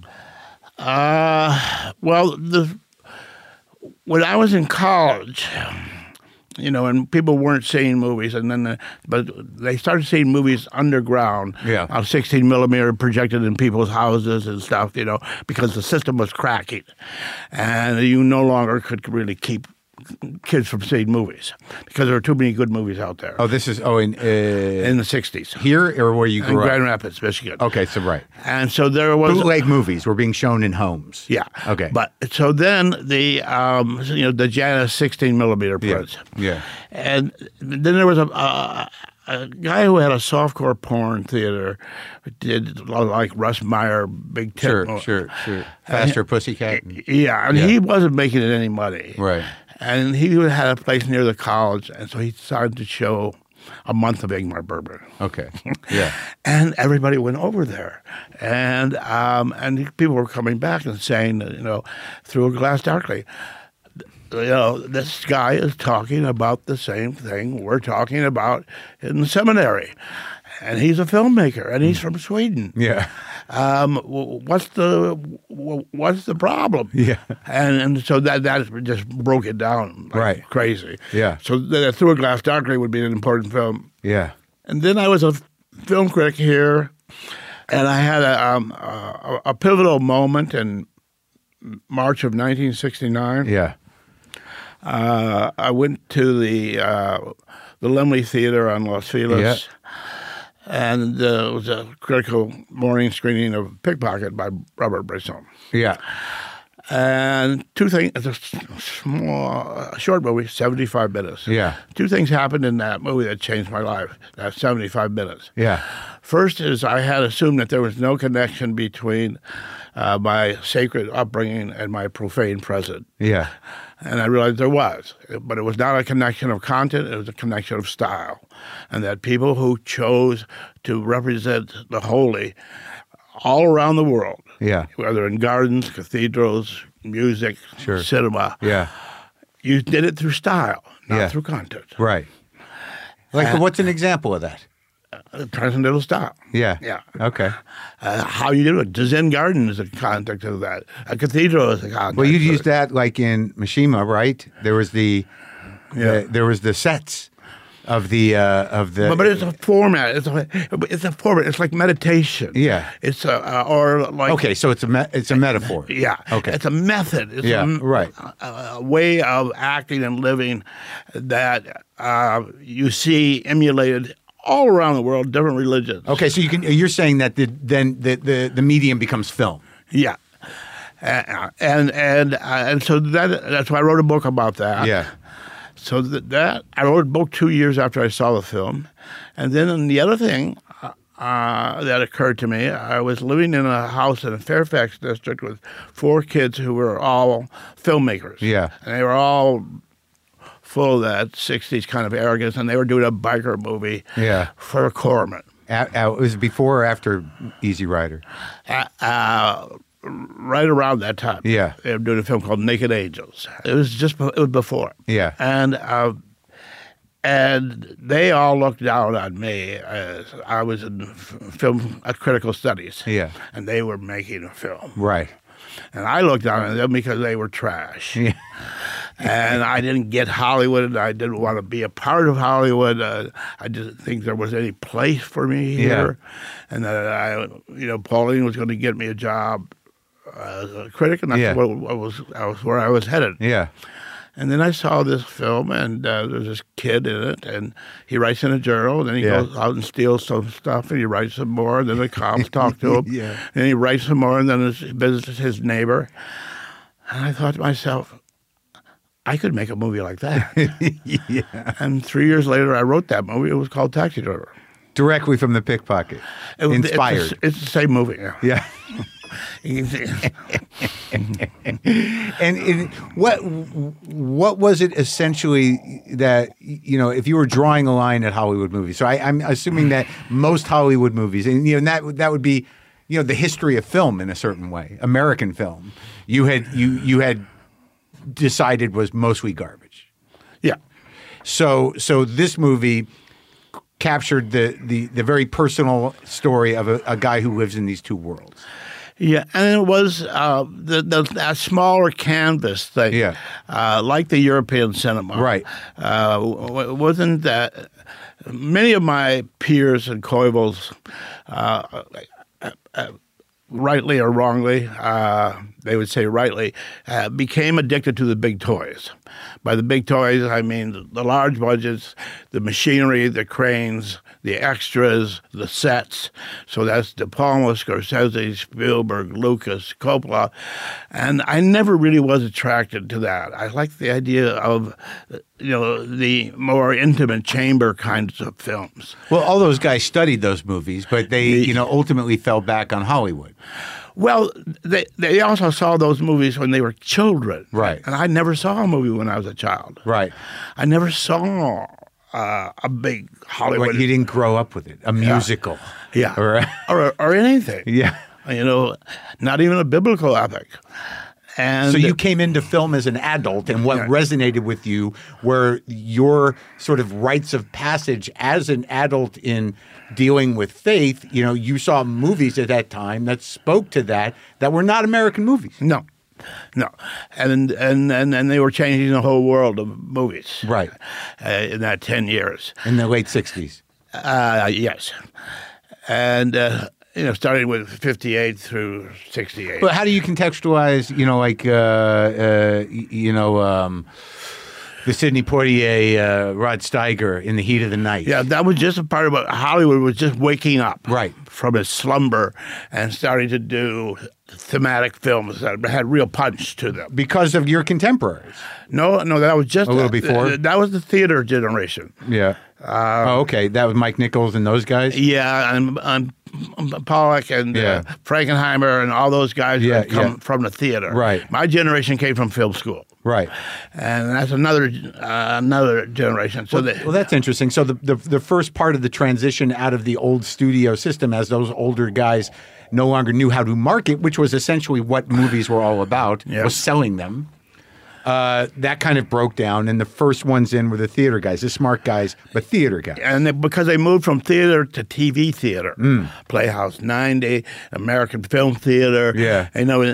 Speaker 2: Well, when I was in college, and people weren't seeing movies, and then but they started seeing movies underground, 16 millimeter projected in people's houses and stuff, because the system was cracking, and you no longer could really keep kids from seeing movies because there were too many good movies out there.
Speaker 1: Oh, this is in
Speaker 2: the 60s.
Speaker 1: Here or where you grew up?
Speaker 2: In Grand Rapids, Michigan.
Speaker 1: Okay, so right.
Speaker 2: And so there was
Speaker 1: bootleg movies were being shown in homes.
Speaker 2: Yeah.
Speaker 1: Okay.
Speaker 2: But so then the Janus 16 millimeter prints.
Speaker 1: Yeah.
Speaker 2: And then there was a guy who had a softcore porn theater, did a lot like Russ Meyer, Big Tit.
Speaker 1: Sure. Faster Pussycat.
Speaker 2: Yeah, and he wasn't making it any money.
Speaker 1: Right.
Speaker 2: And he had a place near the college, and so he decided to show a month of Ingmar Bergman.
Speaker 1: Okay. Yeah.
Speaker 2: And everybody went over there, and people were coming back and saying, Through a Glass Darkly, this guy is talking about the same thing we're talking about in the seminary, and he's a filmmaker, and he's from Sweden.
Speaker 1: Yeah.
Speaker 2: What's the problem?
Speaker 1: Yeah.
Speaker 2: And so that just broke it down like
Speaker 1: Right.
Speaker 2: crazy.
Speaker 1: Yeah.
Speaker 2: So Through a Glass Darkly would be an important film.
Speaker 1: Yeah.
Speaker 2: And then I was a film critic here, and I had a pivotal moment in March of 1969.
Speaker 1: Yeah.
Speaker 2: I went to the Laemmle Theater on Los Feliz,
Speaker 1: Yeah.
Speaker 2: and it was a critical morning screening of Pickpocket by Robert Bresson.
Speaker 1: Yeah.
Speaker 2: And two things, it's a short movie, 75 minutes.
Speaker 1: Yeah.
Speaker 2: Two things happened in that movie that changed my life, that 75 minutes.
Speaker 1: Yeah.
Speaker 2: First is I had assumed that there was no connection between my sacred upbringing and my profane present.
Speaker 1: Yeah.
Speaker 2: And I realized there was. But it was not a connection of content, it was a connection of style. And that people who chose to represent the holy all around the world,
Speaker 1: Yeah.
Speaker 2: whether in gardens, cathedrals, music,
Speaker 1: Sure.
Speaker 2: cinema,
Speaker 1: Yeah.
Speaker 2: you did it through style, not
Speaker 1: Yeah.
Speaker 2: through content.
Speaker 1: Right. Like, what's an example of that?
Speaker 2: Transcendental style.
Speaker 1: Yeah.
Speaker 2: Yeah.
Speaker 1: Okay.
Speaker 2: How you do it. The Zen garden is a context of that. A cathedral is a context.
Speaker 1: Well, you
Speaker 2: of
Speaker 1: used
Speaker 2: it.
Speaker 1: that like in Mishima, right? There was the sets of the
Speaker 2: But it's a format. It's a format. It's like meditation.
Speaker 1: Yeah.
Speaker 2: It's or like
Speaker 1: Okay, so it's a metaphor.
Speaker 2: Yeah.
Speaker 1: Okay.
Speaker 2: It's a method. It's
Speaker 1: Yeah, right.
Speaker 2: a way of acting and living that you see emulated all around the world, different religions.
Speaker 1: Okay, so you're saying that the medium becomes film.
Speaker 2: Yeah. And so that's why I wrote a book about that.
Speaker 1: Yeah.
Speaker 2: So that I wrote a book 2 years after I saw the film, and then the other thing that occurred to me, I was living in a house in a Fairfax district with 4 kids who were all filmmakers.
Speaker 1: Yeah.
Speaker 2: And they were all full of that 60s kind of arrogance, and they were doing a biker movie.
Speaker 1: Yeah.
Speaker 2: For Corman.
Speaker 1: It was before or after Easy Rider?
Speaker 2: Right around that time.
Speaker 1: Yeah.
Speaker 2: They were doing a film called Naked Angels. It was before.
Speaker 1: Yeah.
Speaker 2: And they all looked down on me as I was in film critical studies.
Speaker 1: Yeah.
Speaker 2: And they were making a film.
Speaker 1: Right.
Speaker 2: And I looked down on them because they were trash.
Speaker 1: Yeah.
Speaker 2: And I didn't get Hollywood, and I didn't want to be a part of Hollywood. I didn't think there was any place for me here. Yeah. And that Pauline was going to get me a job as a critic, and that's where I was headed.
Speaker 1: Yeah.
Speaker 2: And then I saw this film, and there's this kid in it, and he writes in a journal, and then he goes out and steals some stuff, and he writes some more, and then the cops talk to him,
Speaker 1: Yeah.
Speaker 2: and he writes some more, and then he visits his neighbor. And I thought to myself, I could make a movie like that.
Speaker 1: Yeah.
Speaker 2: And 3 years later, I wrote that movie. It was called Taxi Driver.
Speaker 1: Directly from The Pickpocket. Inspired.
Speaker 2: It's the same movie.
Speaker 1: Yeah. And what was it essentially that, if you were drawing a line at Hollywood movies? So I'm assuming that most Hollywood movies, and that would be, the history of film in a certain way, American film. You had decided was mostly garbage.
Speaker 2: Yeah.
Speaker 1: So this movie captured the very personal story of a guy who lives in these two worlds.
Speaker 2: Yeah, and it was that smaller canvas thing, like the European cinema.
Speaker 1: Right.
Speaker 2: Wasn't that many of my peers and coevals, rightly or wrongly, they would say rightly, became addicted to the big toys. By the big toys, I mean the large budgets, the machinery, the cranes, the extras, the sets. So that's De Palma, Scorsese, Spielberg, Lucas, Coppola. And I never really was attracted to that. I liked the idea of, the more intimate chamber kinds of films.
Speaker 1: Well, all those guys studied those movies, but they, ultimately fell back on Hollywood.
Speaker 2: Well, they also saw those movies when they were children.
Speaker 1: Right.
Speaker 2: And I never saw a movie when I was a child.
Speaker 1: Right.
Speaker 2: I never saw a big
Speaker 1: Like
Speaker 2: Hollywood.
Speaker 1: you didn't grow up with it, a musical.
Speaker 2: Yeah.
Speaker 1: Or,
Speaker 2: Or anything.
Speaker 1: yeah.
Speaker 2: You know, not even a biblical epic. And
Speaker 1: So you came into film as an adult, and what resonated with you were your sort of rites of passage as an adult in dealing with faith. You know, you saw movies at that time that spoke to that were not American movies.
Speaker 2: No. And they were changing the whole world of movies.
Speaker 1: Right.
Speaker 2: In that 10 years.
Speaker 1: In the late 60s.
Speaker 2: Yes. And, you know, starting with 58 through 68.
Speaker 1: But how do you contextualize, you know, like, the Sidney Poitier, Rod Steiger in The Heat of the Night?
Speaker 2: Yeah, that was just a part of what Hollywood was just waking up
Speaker 1: Right.
Speaker 2: from its slumber and starting to do thematic films that had real punch to them.
Speaker 1: Because of your contemporaries.
Speaker 2: No, that was just
Speaker 1: A little before?
Speaker 2: That was the theater generation.
Speaker 1: Yeah. Okay. That was Mike Nichols and those guys?
Speaker 2: Yeah, and Pollock and
Speaker 1: Yeah.
Speaker 2: Frankenheimer and all those guys
Speaker 1: Yeah,
Speaker 2: that come
Speaker 1: yeah.
Speaker 2: from the theater.
Speaker 1: Right.
Speaker 2: My generation came from film school.
Speaker 1: Right.
Speaker 2: And that's another generation. So
Speaker 1: Well, that's interesting. So the first part of the transition out of the old studio system, as those older guys no longer knew how to market, which was essentially what movies were all about, was selling them. That kind of broke down, and the first ones in were the theater guys, the smart guys, but theater guys.
Speaker 2: And because they moved from theater to TV theater, Playhouse 90, American Film Theater,
Speaker 1: Yeah.
Speaker 2: you know,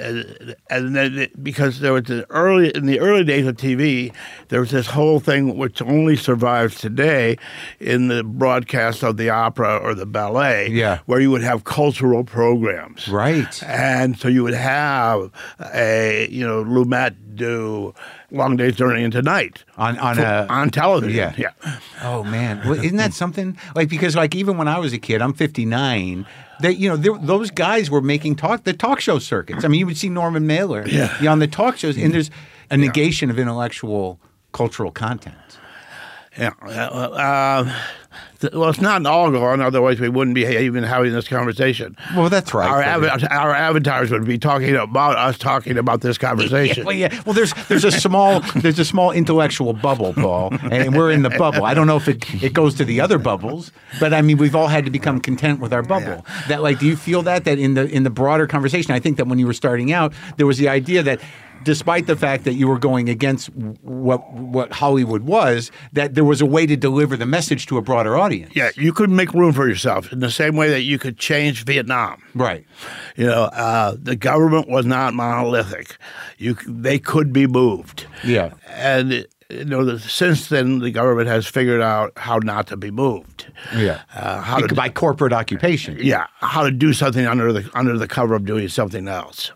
Speaker 2: because there was in the early days of TV, there was this whole thing which only survives today in the broadcast of the opera or the ballet,
Speaker 1: Yeah.
Speaker 2: where you would have cultural programs,
Speaker 1: Right.
Speaker 2: and so you would have Lumet do Long Day's Journey into Night on television.
Speaker 1: Yeah. Oh man, well, isn't that something? Like because like even when I was a kid, I'm 59. Those guys were making the talk show circuits. I mean, you would see Norman Mailer on the talk shows, and there's a negation of intellectual cultural content.
Speaker 2: Yeah. Well, it's not all gone. Otherwise, we wouldn't be even having this conversation.
Speaker 1: Well, that's right.
Speaker 2: Our avatars would be talking about us talking about this conversation.
Speaker 1: Well, there's a small intellectual bubble, Paul, and we're in the bubble. I don't know if it goes to the other bubbles, but I mean, we've all had to become content with our bubble.
Speaker 2: Yeah.
Speaker 1: That like, do you feel that in the broader conversation? I think that when you were starting out, there was the idea that, despite the fact that you were going against what Hollywood was, that there was a way to deliver the message to a broader audience.
Speaker 2: Yeah, you could make room for yourself in the same way that you could change Vietnam.
Speaker 1: Right.
Speaker 2: You know, the government was not monolithic. They could be moved.
Speaker 1: Yeah.
Speaker 2: And since then, the government has figured out how not to be moved.
Speaker 1: Yeah. By corporate occupation.
Speaker 2: Yeah, how to do something under the cover of doing something else.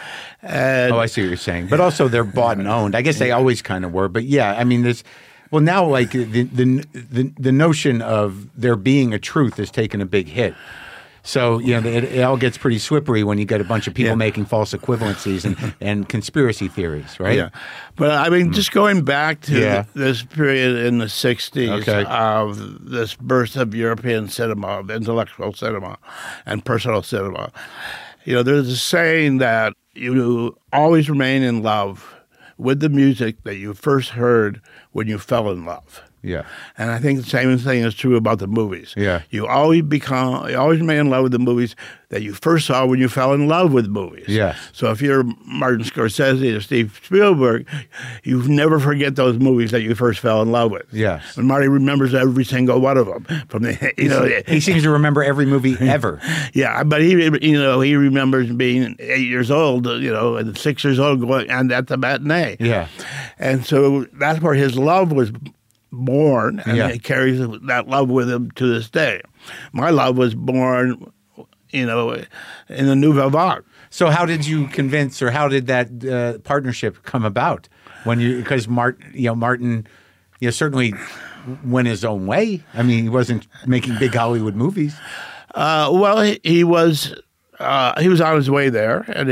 Speaker 1: I see what you're saying. But also they're bought and owned. I guess they always kind of were. But yeah, I mean, now like the notion of there being a truth has taken a big hit. So, it all gets pretty slippery when you get a bunch of people making false equivalencies and conspiracy theories, right?
Speaker 2: Yeah. But I mean, just going back to this period in the 60s of this burst of European cinema, of intellectual cinema and personal cinema, there's a saying that you always remain in love with the music that you first heard when you fell in love.
Speaker 1: Yeah.
Speaker 2: And I think the same thing is true about the movies.
Speaker 1: Yeah.
Speaker 2: You always remain in love with the movies that you first saw when you fell in love with movies.
Speaker 1: Yeah.
Speaker 2: So if you're Martin Scorsese or Steve Spielberg, you never forget those movies that you first fell in love with.
Speaker 1: Yes.
Speaker 2: And Marty remembers every single one of them.
Speaker 1: He seems to remember every movie ever.
Speaker 2: Yeah, but he remembers being 8 years old, and 6 years old going and at the matinee.
Speaker 1: Yeah.
Speaker 2: And so that's where his love was born, and he carries that love with him to this day. My love was born, in the Nouvelle Vague.
Speaker 1: So how did you convince, or how did that partnership come about? Because Martin, certainly went his own way. I mean, he wasn't making big Hollywood movies.
Speaker 2: Well, he was on his way there, and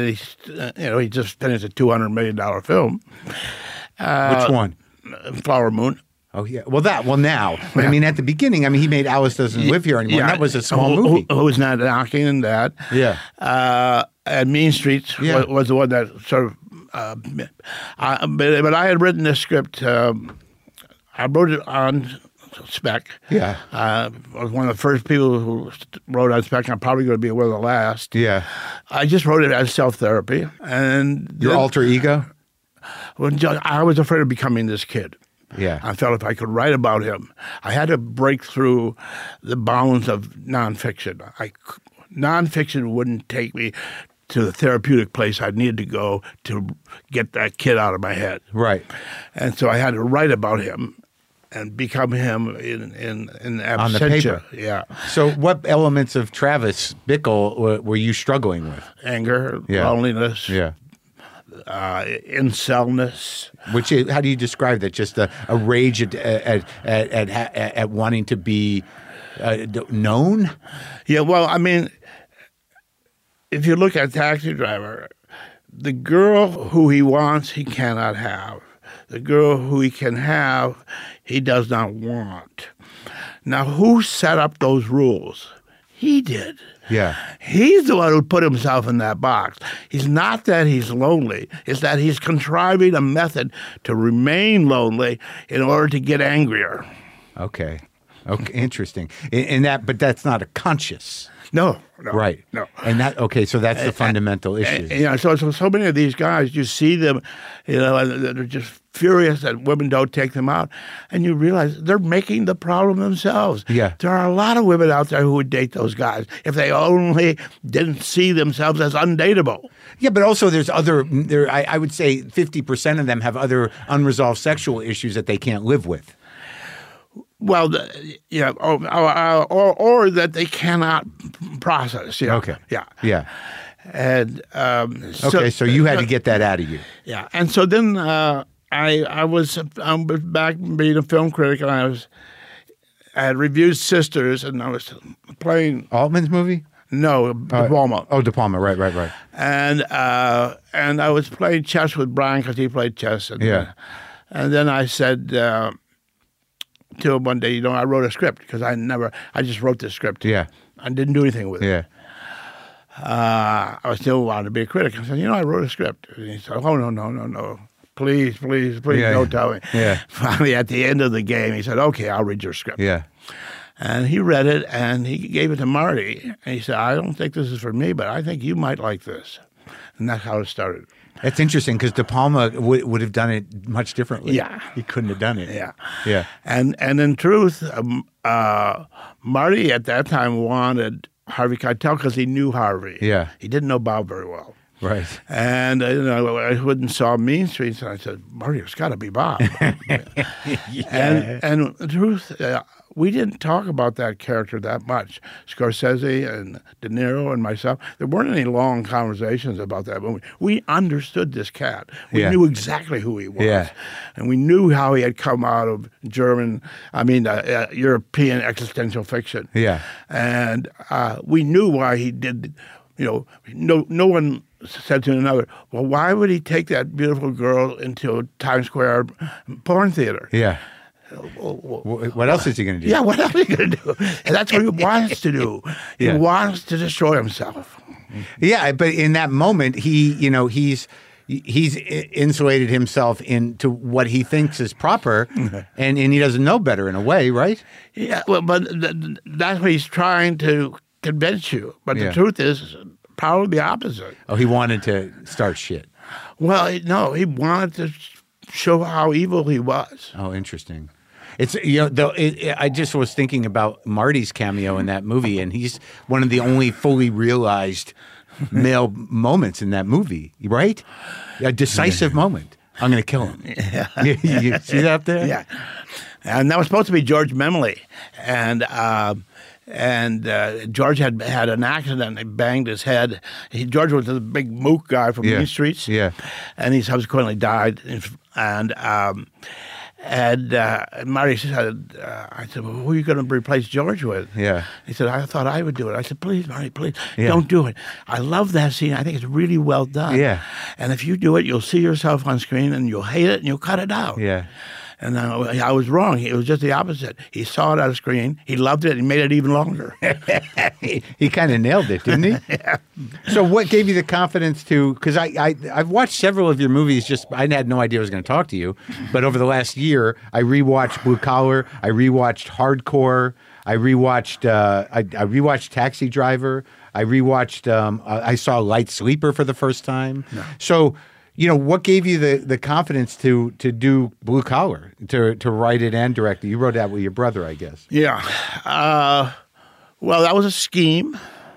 Speaker 2: he just finished a $200 million film.
Speaker 1: Which one?
Speaker 2: Flower Moon.
Speaker 1: Oh yeah. Now. But I mean, at the beginning, he made Alice Doesn't Live Here Anymore. And that was a small movie.
Speaker 2: Who was not knocking in that?
Speaker 1: Yeah.
Speaker 2: And Mean Streets was the one that sort of. But I had written this script. I I wrote it on spec.
Speaker 1: Yeah.
Speaker 2: I was one of the first people who wrote on spec. I'm probably going to be one of the last.
Speaker 1: Yeah.
Speaker 2: I just wrote it as self-therapy. And
Speaker 1: Your alter ego?
Speaker 2: I was afraid of becoming this kid.
Speaker 1: Yeah.
Speaker 2: I felt if I could write about him, I had to break through the bounds of nonfiction. Nonfiction wouldn't take me to the therapeutic place I needed to go to get that kid out of my head.
Speaker 1: Right.
Speaker 2: And so I had to write about him and become him in absentia.
Speaker 1: On the paper.
Speaker 2: Yeah.
Speaker 1: So what elements of Travis Bickle were you struggling with?
Speaker 2: Anger,
Speaker 1: Yeah.
Speaker 2: loneliness,
Speaker 1: Yeah.
Speaker 2: incelness.
Speaker 1: Which is, how do you describe that? Just a rage at wanting to be known?
Speaker 2: Yeah, well, I mean, if you look at Taxi Driver, the girl who he wants, he cannot have. The girl who he can have, he does not want. Now, who set up those rules? He did.
Speaker 1: Yeah.
Speaker 2: He's the one who put himself in that box. It's not that he's lonely. It's that he's contriving a method to remain lonely in order to get angrier.
Speaker 1: Okay. Okay. Interesting. But that's not a conscious.
Speaker 2: No.
Speaker 1: Right.
Speaker 2: No.
Speaker 1: And so that's the fundamental issue.
Speaker 2: And, so many of these guys, you see them, and they're just furious that women don't take them out, and you realize they're making the problem themselves.
Speaker 1: Yeah.
Speaker 2: There are a lot of women out there who would date those guys if they only didn't see themselves as undateable.
Speaker 1: Yeah, but also there's I would say 50% of them have other unresolved sexual issues that they can't live with.
Speaker 2: Well, or that they cannot process. Yeah.
Speaker 1: Okay.
Speaker 2: Yeah.
Speaker 1: Yeah.
Speaker 2: And
Speaker 1: So you had to get that out of you.
Speaker 2: Yeah, and so then I was back being a film critic, and I had reviewed Sisters, and I was playing
Speaker 1: Altman's movie?
Speaker 2: No, De Palma.
Speaker 1: Oh, De Palma, right.
Speaker 2: And I was playing chess with Brian because he played chess. And,
Speaker 1: Yeah.
Speaker 2: And then I said to him one day, I wrote a script because I just wrote this script.
Speaker 1: Yeah.
Speaker 2: I didn't do anything with it.
Speaker 1: Yeah.
Speaker 2: I still wanted to be a critic. I said, I wrote a script. And he said, oh, no. Please, don't tell me.
Speaker 1: Yeah.
Speaker 2: Finally, at the end of the game, he said, okay, I'll read your script.
Speaker 1: Yeah.
Speaker 2: And he read it, and he gave it to Marty. And he said, I don't think this is for me, but I think you might like this. And that's how it started.
Speaker 1: That's interesting because De Palma would have done it much differently.
Speaker 2: Yeah.
Speaker 1: He couldn't have done it.
Speaker 2: Yeah.
Speaker 1: Yeah.
Speaker 2: And in truth, Marty at that time wanted Harvey Keitel because he knew Harvey.
Speaker 1: Yeah.
Speaker 2: He didn't know Bob very well.
Speaker 1: Right.
Speaker 2: And I went and saw Mean Streets, and I said, Marty, it's got to be Bob.
Speaker 1: Yeah.
Speaker 2: And the truth, we didn't talk about that character that much. Scorsese and De Niro and myself, there weren't any long conversations about that movie. We understood this cat. We
Speaker 1: Yeah.
Speaker 2: knew exactly who he was.
Speaker 1: Yeah.
Speaker 2: And we knew how he had come out of European existential fiction.
Speaker 1: Yeah.
Speaker 2: And we knew why he did, no one said to another, well, why would he take that beautiful girl into a Times Square porn theater?
Speaker 1: Yeah. What else is he going to do?
Speaker 2: Yeah, what else is he going to do? And that's what he wants to do.
Speaker 1: Yeah.
Speaker 2: He wants to destroy himself.
Speaker 1: Yeah, but in that moment, he's insulated himself into what he thinks is proper, and he doesn't know better in a way, right?
Speaker 2: Yeah, well, but that's what he's trying to convince you. But
Speaker 1: Yeah.
Speaker 2: the truth is probably the opposite.
Speaker 1: Oh, he wanted to start shit.
Speaker 2: Well, no, he wanted to show how evil he was.
Speaker 1: Oh, interesting. It's I just was thinking about Marty's cameo in that movie, and he's one of the only fully realized male moments in that movie, right? A decisive moment. I'm going to kill him.
Speaker 2: Yeah.
Speaker 1: You see that there?
Speaker 2: Yeah. And that was supposed to be George Memley. And George had an accident. He banged his head. George was the big mook guy from Mean Streets.
Speaker 1: Yeah.
Speaker 2: And he subsequently died. And Marty said, I said, well, who are you going to replace George with?
Speaker 1: Yeah.
Speaker 2: He said, I thought I would do it. I said, please, Marty, please,
Speaker 1: Yeah.
Speaker 2: don't do it. I love that scene. I think it's really well done.
Speaker 1: Yeah.
Speaker 2: And if you do it, you'll see yourself on screen and you'll hate it and you'll cut it out.
Speaker 1: Yeah.
Speaker 2: And I was wrong. It was just the opposite. He saw it on a screen. He loved it and made it even longer.
Speaker 1: He kind of nailed it, didn't he?
Speaker 2: Yeah.
Speaker 1: So what gave you the confidence to, because I've watched several of your movies, I had no idea I was going to talk to you, but over the last year, I rewatched Blue Collar, I rewatched Hardcore, I rewatched Taxi Driver, I rewatched, I saw Light Sleeper for the first time. No. So, what gave you the confidence to do Blue Collar, to write it and direct it? You wrote that with your brother, I guess.
Speaker 2: Yeah. Well, that was a scheme.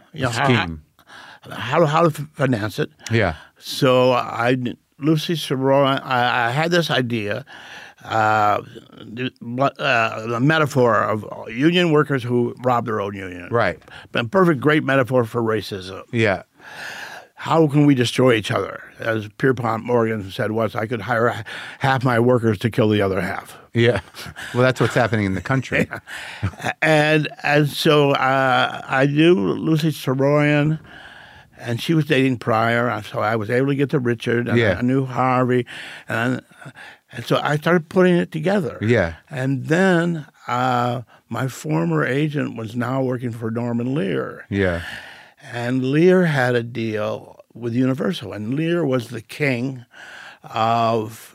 Speaker 2: How to finance it.
Speaker 1: Yeah.
Speaker 2: So Lucy Soroyan, I had this idea, the metaphor of union workers who rob their own union.
Speaker 1: Right.
Speaker 2: A perfect, great metaphor for racism.
Speaker 1: Yeah.
Speaker 2: How can we destroy each other? As Pierpont Morgan said once, I could hire half my workers to kill the other half.
Speaker 1: Yeah. Well, that's what's happening in the country.
Speaker 2: Yeah. And so I knew Lucy Soroyan, and she was dating Pryor, so I was able to get to Richard, and I knew Harvey, and so I started putting it together.
Speaker 1: Yeah.
Speaker 2: And then my former agent was now working for Norman Lear.
Speaker 1: Yeah.
Speaker 2: And Lear had a deal with Universal, and Lear was the king of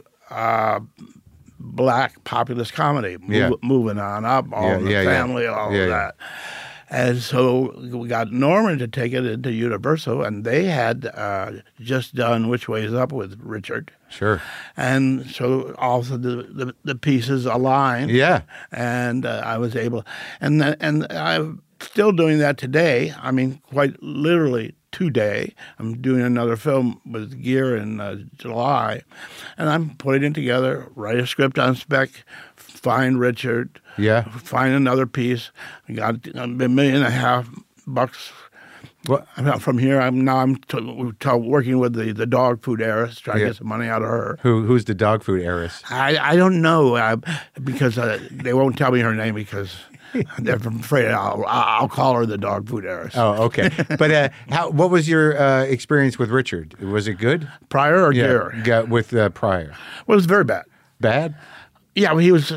Speaker 2: black populist comedy, moving on up, All in the Family, all of that. And so we got Norman to take it into Universal, and they had just done Which Way Is Up with Richard.
Speaker 1: Sure.
Speaker 2: And so also the pieces aligned.
Speaker 1: Yeah.
Speaker 2: And I was able, and I'm still doing that today. I mean, quite literally today. I'm doing another film with Gear in July, and I'm putting it together, write a script on spec, find Richard, find another piece. I got $1.5 million. Well, from here, I'm working with the dog food heiress, trying to get some money out of her.
Speaker 1: Who's the dog food heiress?
Speaker 2: I don't know because they won't tell me her name because they're afraid I'll call her the dog food heiress.
Speaker 1: Oh, okay. But what was your experience with Richard? Was it good?
Speaker 2: Pryor or Gere?
Speaker 1: With Pryor.
Speaker 2: Well, it was very bad.
Speaker 1: Bad?
Speaker 2: Yeah, well, he was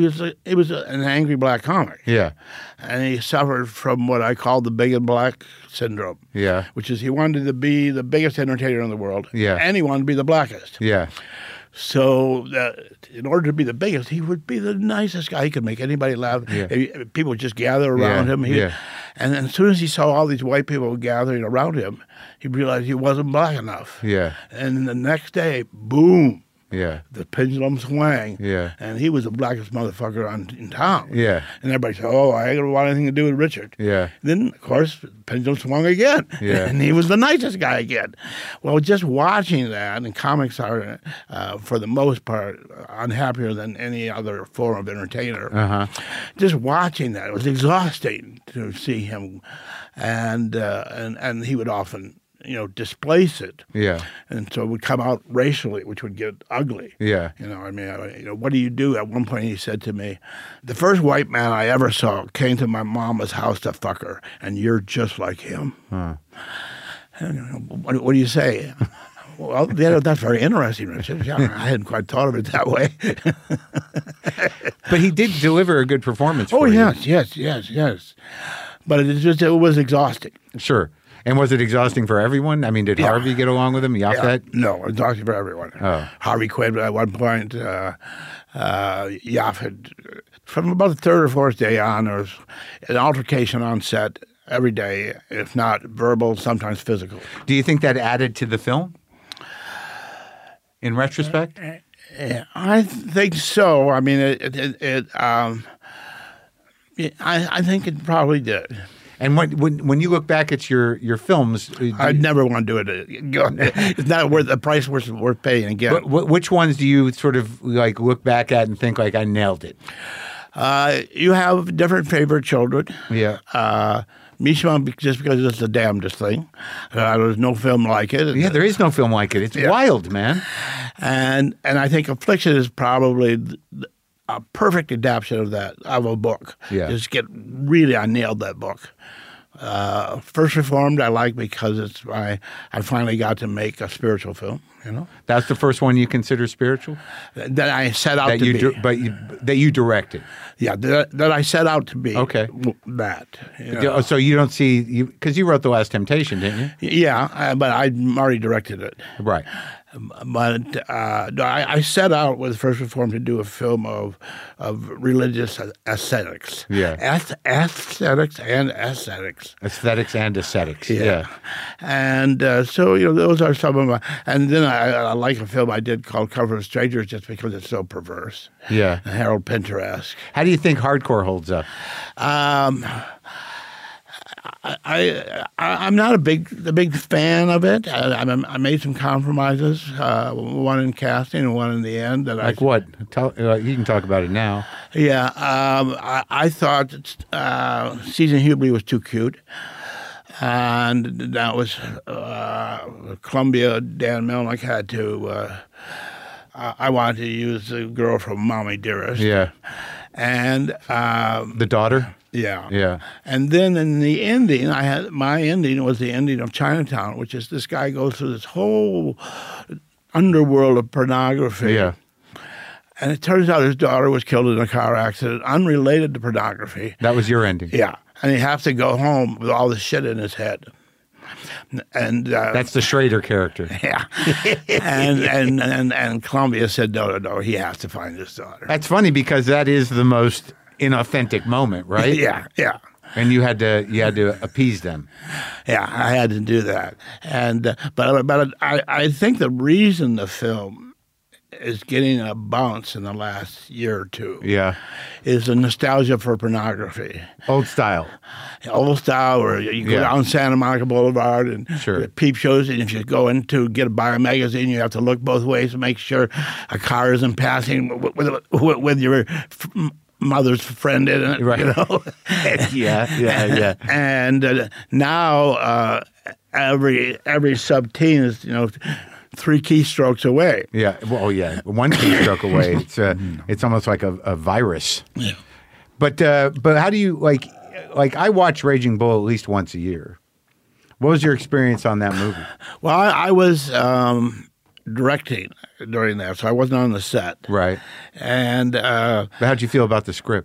Speaker 2: an angry black comic.
Speaker 1: Yeah,
Speaker 2: and he suffered from what I call the big and black syndrome.
Speaker 1: Yeah,
Speaker 2: which is he wanted to be the biggest entertainer in the world.
Speaker 1: Yeah,
Speaker 2: and he wanted to be the blackest.
Speaker 1: Yeah.
Speaker 2: So in order to be the biggest, he would be the nicest guy. He could make anybody laugh. Yeah. People would just gather around him. And then as soon as he saw all these white people gathering around him, he realized he wasn't black enough.
Speaker 1: Yeah.
Speaker 2: And the next day, boom.
Speaker 1: Yeah.
Speaker 2: The pendulum swang.
Speaker 1: Yeah.
Speaker 2: And he was the blackest motherfucker in town.
Speaker 1: Yeah.
Speaker 2: And everybody said, oh, I don't want anything to do with Richard.
Speaker 1: Yeah.
Speaker 2: Then, of course, the pendulum swung again.
Speaker 1: Yeah.
Speaker 2: And he was the nicest guy again. Well, just watching that, and comics are, for the most part, unhappier than any other form of entertainer.
Speaker 1: Uh-huh.
Speaker 2: Just watching that, it was exhausting to see him. And he would often displace it.
Speaker 1: Yeah.
Speaker 2: And so it would come out racially, which would get ugly.
Speaker 1: Yeah.
Speaker 2: What do you do? At one point he said to me, the first white man I ever saw came to my mama's house to fuck her, and you're just like him. Huh. What do you say? Well, that's very interesting, Richard. Yeah, I hadn't quite thought of it that way.
Speaker 1: But he did deliver a good performance.
Speaker 2: Oh, yes. But it was exhausting.
Speaker 1: Sure. And was it exhausting for everyone? I mean, did Harvey get along with him? Yaphet?
Speaker 2: Yeah. No, exhausting for everyone.
Speaker 1: Oh.
Speaker 2: Harvey quit at one point. Yaphet, from about the third or fourth day on, there was an altercation on set every day, if not verbal, sometimes physical.
Speaker 1: Do you think that added to the film? In retrospect?
Speaker 2: I think so. I mean, I think it probably did.
Speaker 1: And when you look back at your films,
Speaker 2: I'd never want to do it. It's not worth the price worth paying again.
Speaker 1: Which ones do you sort of like look back at and think like I nailed it?
Speaker 2: You have different favorite children.
Speaker 1: Yeah.
Speaker 2: Mishima, just because it's the damnedest thing. There's no film like it.
Speaker 1: Yeah, there is no film like it. It's wild, man.
Speaker 2: And I think Affliction is probably a perfect adaptation of a book.
Speaker 1: Yeah.
Speaker 2: I nailed that book. First Reformed I like because I finally got to make a spiritual film.
Speaker 1: That's the first one you consider spiritual?
Speaker 2: That I set out to be.
Speaker 1: That you directed.
Speaker 2: Yeah, that I set out to be.
Speaker 1: Okay.
Speaker 2: That.
Speaker 1: So you don't see, because you wrote The Last Temptation, didn't you?
Speaker 2: Yeah, but I already directed it.
Speaker 1: Right.
Speaker 2: But I set out with First Reform to do a film of religious aesthetics.
Speaker 1: Yeah.
Speaker 2: Aesthetics and aesthetics.
Speaker 1: Aesthetics and ascetics. Yeah.
Speaker 2: And so, those are some of my... And then I like a film I did called Cover of Strangers just because it's so perverse.
Speaker 1: Yeah.
Speaker 2: Harold Pinter-esque.
Speaker 1: How do you think hardcore holds up?
Speaker 2: I'm not a big fan of it. I made some compromises, one in casting and one in the end.
Speaker 1: Like what? You can talk about it now.
Speaker 2: Yeah, I thought Susan Hubley was too cute, and that was Columbia. Dan Melnick had to. I wanted to use the girl from Mommy Dearest.
Speaker 1: Yeah,
Speaker 2: and
Speaker 1: the daughter.
Speaker 2: Yeah.
Speaker 1: Yeah.
Speaker 2: And then in the ending, my ending was the ending of Chinatown, which is this guy goes through this whole underworld of pornography.
Speaker 1: Yeah.
Speaker 2: And it turns out his daughter was killed in a car accident unrelated to pornography.
Speaker 1: That was your ending.
Speaker 2: Yeah. And he has to go home with all this shit in his head. And
Speaker 1: that's the Schrader character.
Speaker 2: Yeah. and Columbia said, no, he has to find his daughter.
Speaker 1: That's funny because that is the most inauthentic moment, right?
Speaker 2: Yeah.
Speaker 1: And you had to appease them.
Speaker 2: Yeah, I had to do that. And but I think the reason the film is getting a bounce in the last year or two.
Speaker 1: Yeah.
Speaker 2: Is the nostalgia for pornography.
Speaker 1: Old style,
Speaker 2: where you go down Santa Monica Boulevard and peep shows, and if you go in to buy a magazine, you have to look both ways to make sure a car isn't passing with your mother's friend in it,
Speaker 1: right? Yeah.
Speaker 2: And now every sub-teen is 3 keystrokes away.
Speaker 1: Yeah. Well, yeah. 1 keystroke away. It's almost like a virus.
Speaker 2: Yeah.
Speaker 1: But how do you like? I watch Raging Bull at least once a year. What was your experience on that movie?
Speaker 2: Well, I was directing during that, so I wasn't on the set.
Speaker 1: Right.
Speaker 2: And
Speaker 1: but how'd you feel about the script?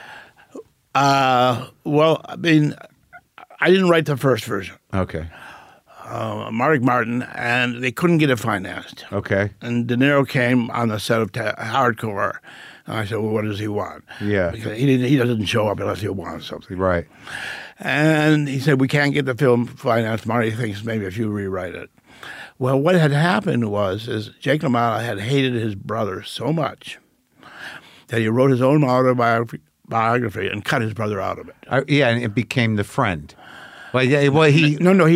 Speaker 2: Well, I mean, I didn't write the first version.
Speaker 1: Okay.
Speaker 2: Mark Martin, and they couldn't get it financed.
Speaker 1: Okay.
Speaker 2: And De Niro came on the set of Hardcore, and I said, well, what does he want?
Speaker 1: Yeah.
Speaker 2: Because he doesn't show up unless he wants something.
Speaker 1: Right.
Speaker 2: And he said, we can't get the film financed. Marty thinks maybe if you rewrite it. Well, what had happened is Jake LaMotta had hated his brother so much that he wrote his own autobiography and cut his brother out of it.
Speaker 1: Yeah, and it became The Friend. Well, he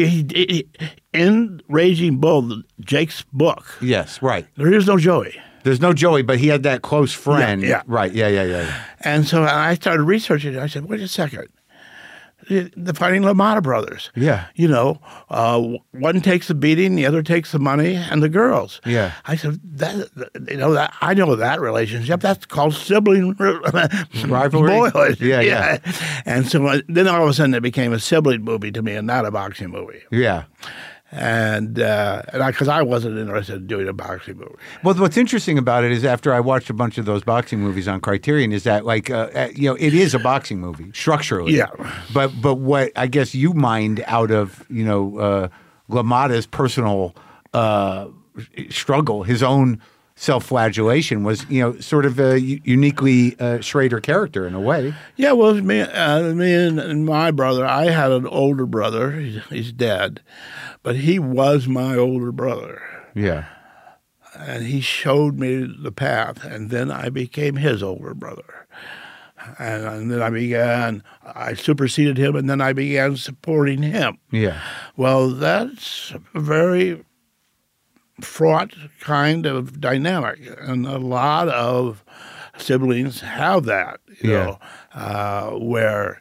Speaker 2: in Raging Bull, Jake's book.
Speaker 1: Yes, right.
Speaker 2: There is no Joey.
Speaker 1: There's no Joey, but he had that close friend.
Speaker 2: Yeah.
Speaker 1: Right. Yeah.
Speaker 2: And so I started researching it. I said, wait a second. The Fighting LaMotta brothers.
Speaker 1: Yeah.
Speaker 2: One takes the beating, the other takes the money, and the girls.
Speaker 1: Yeah.
Speaker 2: I said, that I know that relationship. That's called sibling
Speaker 1: rivalry.
Speaker 2: Boys.
Speaker 1: Yeah.
Speaker 2: And so then all of a sudden it became a sibling movie to me and not a boxing movie.
Speaker 1: Yeah.
Speaker 2: And because I wasn't interested in doing a boxing movie.
Speaker 1: Well, what's interesting about it is after I watched a bunch of those boxing movies on Criterion is that it is a boxing movie structurally.
Speaker 2: Yeah.
Speaker 1: But what I guess you mined out of LaMotta's personal struggle, his own self-flagellation was sort of a uniquely Schrader character in a way.
Speaker 2: Yeah. Well, me and my brother. I had an older brother. He's dead. But he was my older brother.
Speaker 1: Yeah.
Speaker 2: And he showed me the path, and then I became his older brother. And then I superseded him, and then I began supporting him.
Speaker 1: Yeah.
Speaker 2: Well, that's a very fraught kind of dynamic, and a lot of siblings have that, where...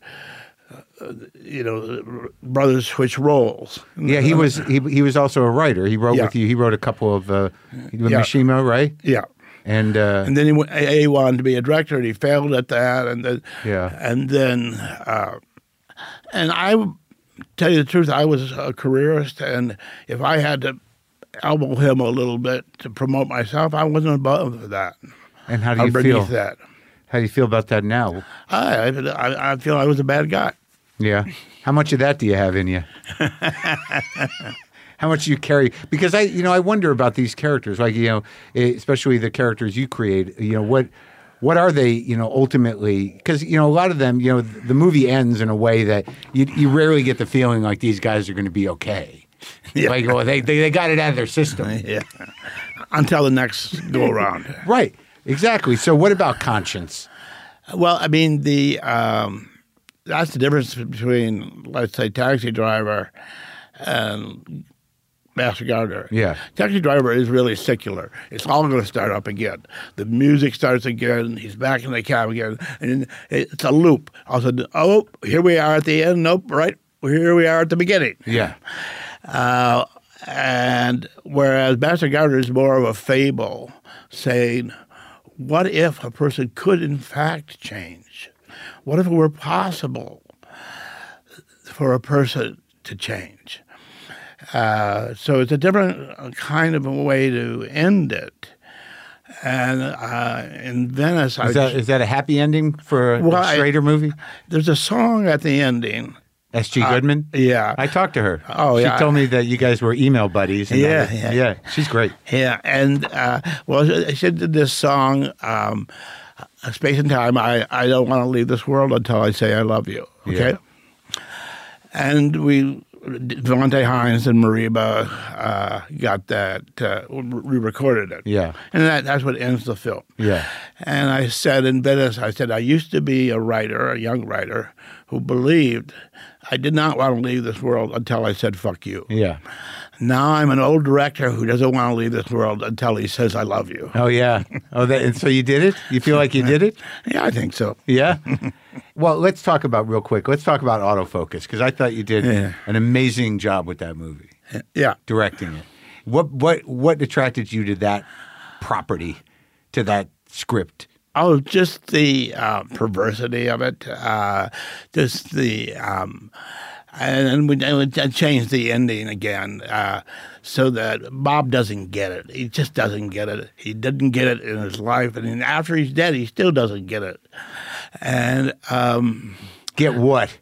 Speaker 2: brothers switch roles.
Speaker 1: Yeah, he was also a writer. He wrote with you. He wrote a couple of Mishima, right?
Speaker 2: Yeah.
Speaker 1: And
Speaker 2: then he wanted to be a director, and he failed at that. And then tell you the truth, I was a careerist, and if I had to elbow him a little bit to promote myself, I wasn't above that.
Speaker 1: And how do
Speaker 2: Or
Speaker 1: you
Speaker 2: beneath
Speaker 1: feel?
Speaker 2: that.
Speaker 1: How do you feel about that now?
Speaker 2: I feel I was a bad guy.
Speaker 1: Yeah. How much of that do you have in you? How much do you carry? Because I wonder about these characters, like, especially the characters you create, what are they, ultimately? Because, a lot of them, the movie ends in a way that you rarely get the feeling like these guys are going to be okay.
Speaker 2: Yeah.
Speaker 1: Like, well, they got it out of their system.
Speaker 2: Yeah. Until the next go around.
Speaker 1: Right. Exactly. So what about conscience?
Speaker 2: Well, I mean, that's the difference between, let's say, Taxi Driver and Master Gardener.
Speaker 1: Yeah.
Speaker 2: Taxi Driver is really secular. It's all going to start up again. The music starts again. He's back in the cab again. And it's a loop. All of a sudden, oh, here we are at the end. Nope, right. Here we are at the beginning.
Speaker 1: Yeah.
Speaker 2: And whereas Master Gardener is more of a fable, saying, what if a person could in fact change? What if it were possible for a person to change? So it's a different kind of a way to end it. And in Venice,
Speaker 1: Is that a happy ending for a Schrader movie?
Speaker 2: There's a song at the ending.
Speaker 1: S.G. Goodman?
Speaker 2: Yeah.
Speaker 1: I talked to her.
Speaker 2: Oh, yeah.
Speaker 1: She told me that you guys were email buddies. And
Speaker 2: Yeah.
Speaker 1: She's great.
Speaker 2: Yeah, and she did this song, Space and Time, I don't want to leave this world until I say I love you, okay?
Speaker 1: Yeah.
Speaker 2: And Valente Hines and Mariba got that, re-recorded it.
Speaker 1: Yeah.
Speaker 2: And that's what ends the film.
Speaker 1: Yeah.
Speaker 2: And I said in Venice, I used to be a young writer, who believed I did not want to leave this world until I said, fuck you.
Speaker 1: Yeah.
Speaker 2: Now I'm an old director who doesn't want to leave this world until he says, I love you.
Speaker 1: Oh, yeah. And so you did it? You feel like you did it?
Speaker 2: Yeah, I think so.
Speaker 1: Yeah? Well, let's talk about autofocus, because I thought you did an amazing job with that movie.
Speaker 2: Yeah.
Speaker 1: Directing it. What attracted you to that property, to that script?
Speaker 2: Oh, just the perversity of it. Just the and we changed the ending again so that Bob doesn't get it. He just doesn't get it. He didn't get it in his life, and after he's dead, he still doesn't get it. And
Speaker 1: get what?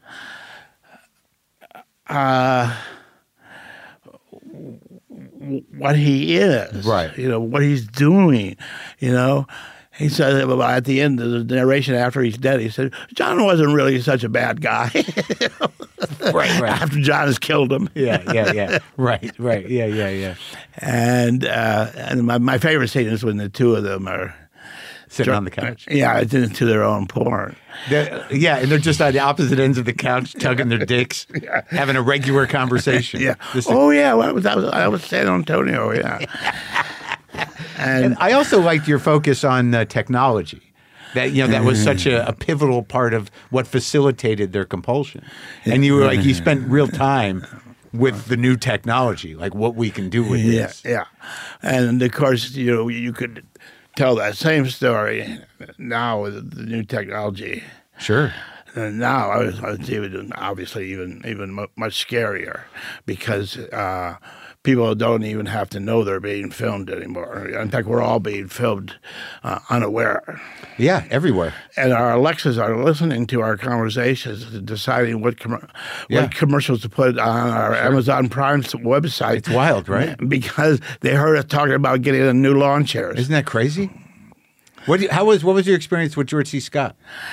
Speaker 2: What he is,
Speaker 1: right?
Speaker 2: What he's doing, He said at the end of the narration after he's dead, he said, John wasn't really such a bad guy.
Speaker 1: Right.
Speaker 2: After John has killed him.
Speaker 1: Yeah. Right. Yeah.
Speaker 2: And my favorite scene is when the two of them are
Speaker 1: sitting on the couch.
Speaker 2: Yeah, it's into their own porn.
Speaker 1: And they're just on the opposite ends of the couch, tugging their dicks, having a regular conversation.
Speaker 2: Yeah. I was San Antonio, yeah.
Speaker 1: And I also liked your focus on technology. That was such a pivotal part of what facilitated their compulsion. And you were you spent real time with the new technology, like what we can do with this.
Speaker 2: Yeah. And of course, you could tell that same story now with the new technology.
Speaker 1: Sure.
Speaker 2: And now I was even much scarier because people don't even have to know they're being filmed anymore. In fact, we're all being filmed unaware.
Speaker 1: Yeah, everywhere.
Speaker 2: And our Alexas are listening to our conversations and deciding what commercials to put on our Amazon Prime website.
Speaker 1: It's wild, right?
Speaker 2: Because they heard us talking about getting a new lawn chairs.
Speaker 1: Isn't that crazy? What was your experience with George C. Scott?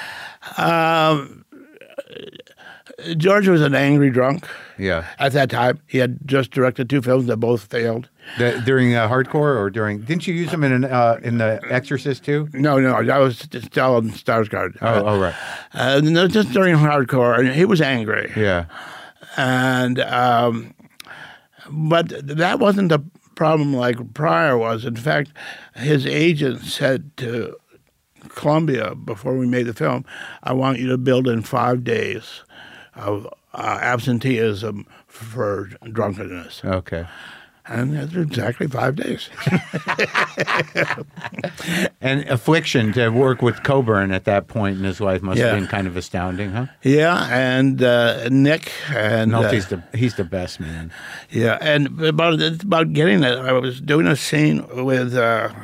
Speaker 2: George was an angry drunk.
Speaker 1: Yeah.
Speaker 2: At that time, he had just directed 2 films that both failed.
Speaker 1: During Hardcore, or during? Didn't you use him in The Exorcist too?
Speaker 2: No, that was still in Skarsgård.
Speaker 1: Oh, right.
Speaker 2: No, just during Hardcore, and he was angry.
Speaker 1: Yeah.
Speaker 2: And but that wasn't the problem like Pryor was. In fact, his agent said to Columbia before we made the film, "I want you to build in 5 days of absenteeism for drunkenness."
Speaker 1: Okay.
Speaker 2: And it's exactly 5 days.
Speaker 1: And Affliction, to work with Coburn at that point in his life must have been kind of astounding, huh?
Speaker 2: Yeah, and Nick and
Speaker 1: He's the best, man.
Speaker 2: Yeah, and about getting it, I was doing a scene with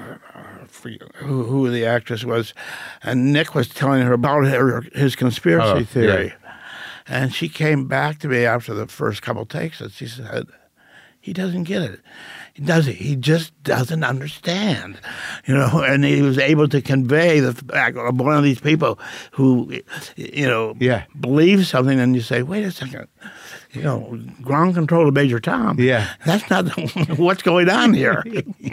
Speaker 2: who the actress was, and Nick was telling her about his conspiracy theory, and she came back to me after the first couple takes, and she said, "He doesn't get it. He just doesn't understand, you know." And he was able to convey the fact of one of these people who, you know, believes something, and you say, "Wait a second, you know, ground control to Major Tom.
Speaker 1: Yeah,
Speaker 2: that's not what's going on here."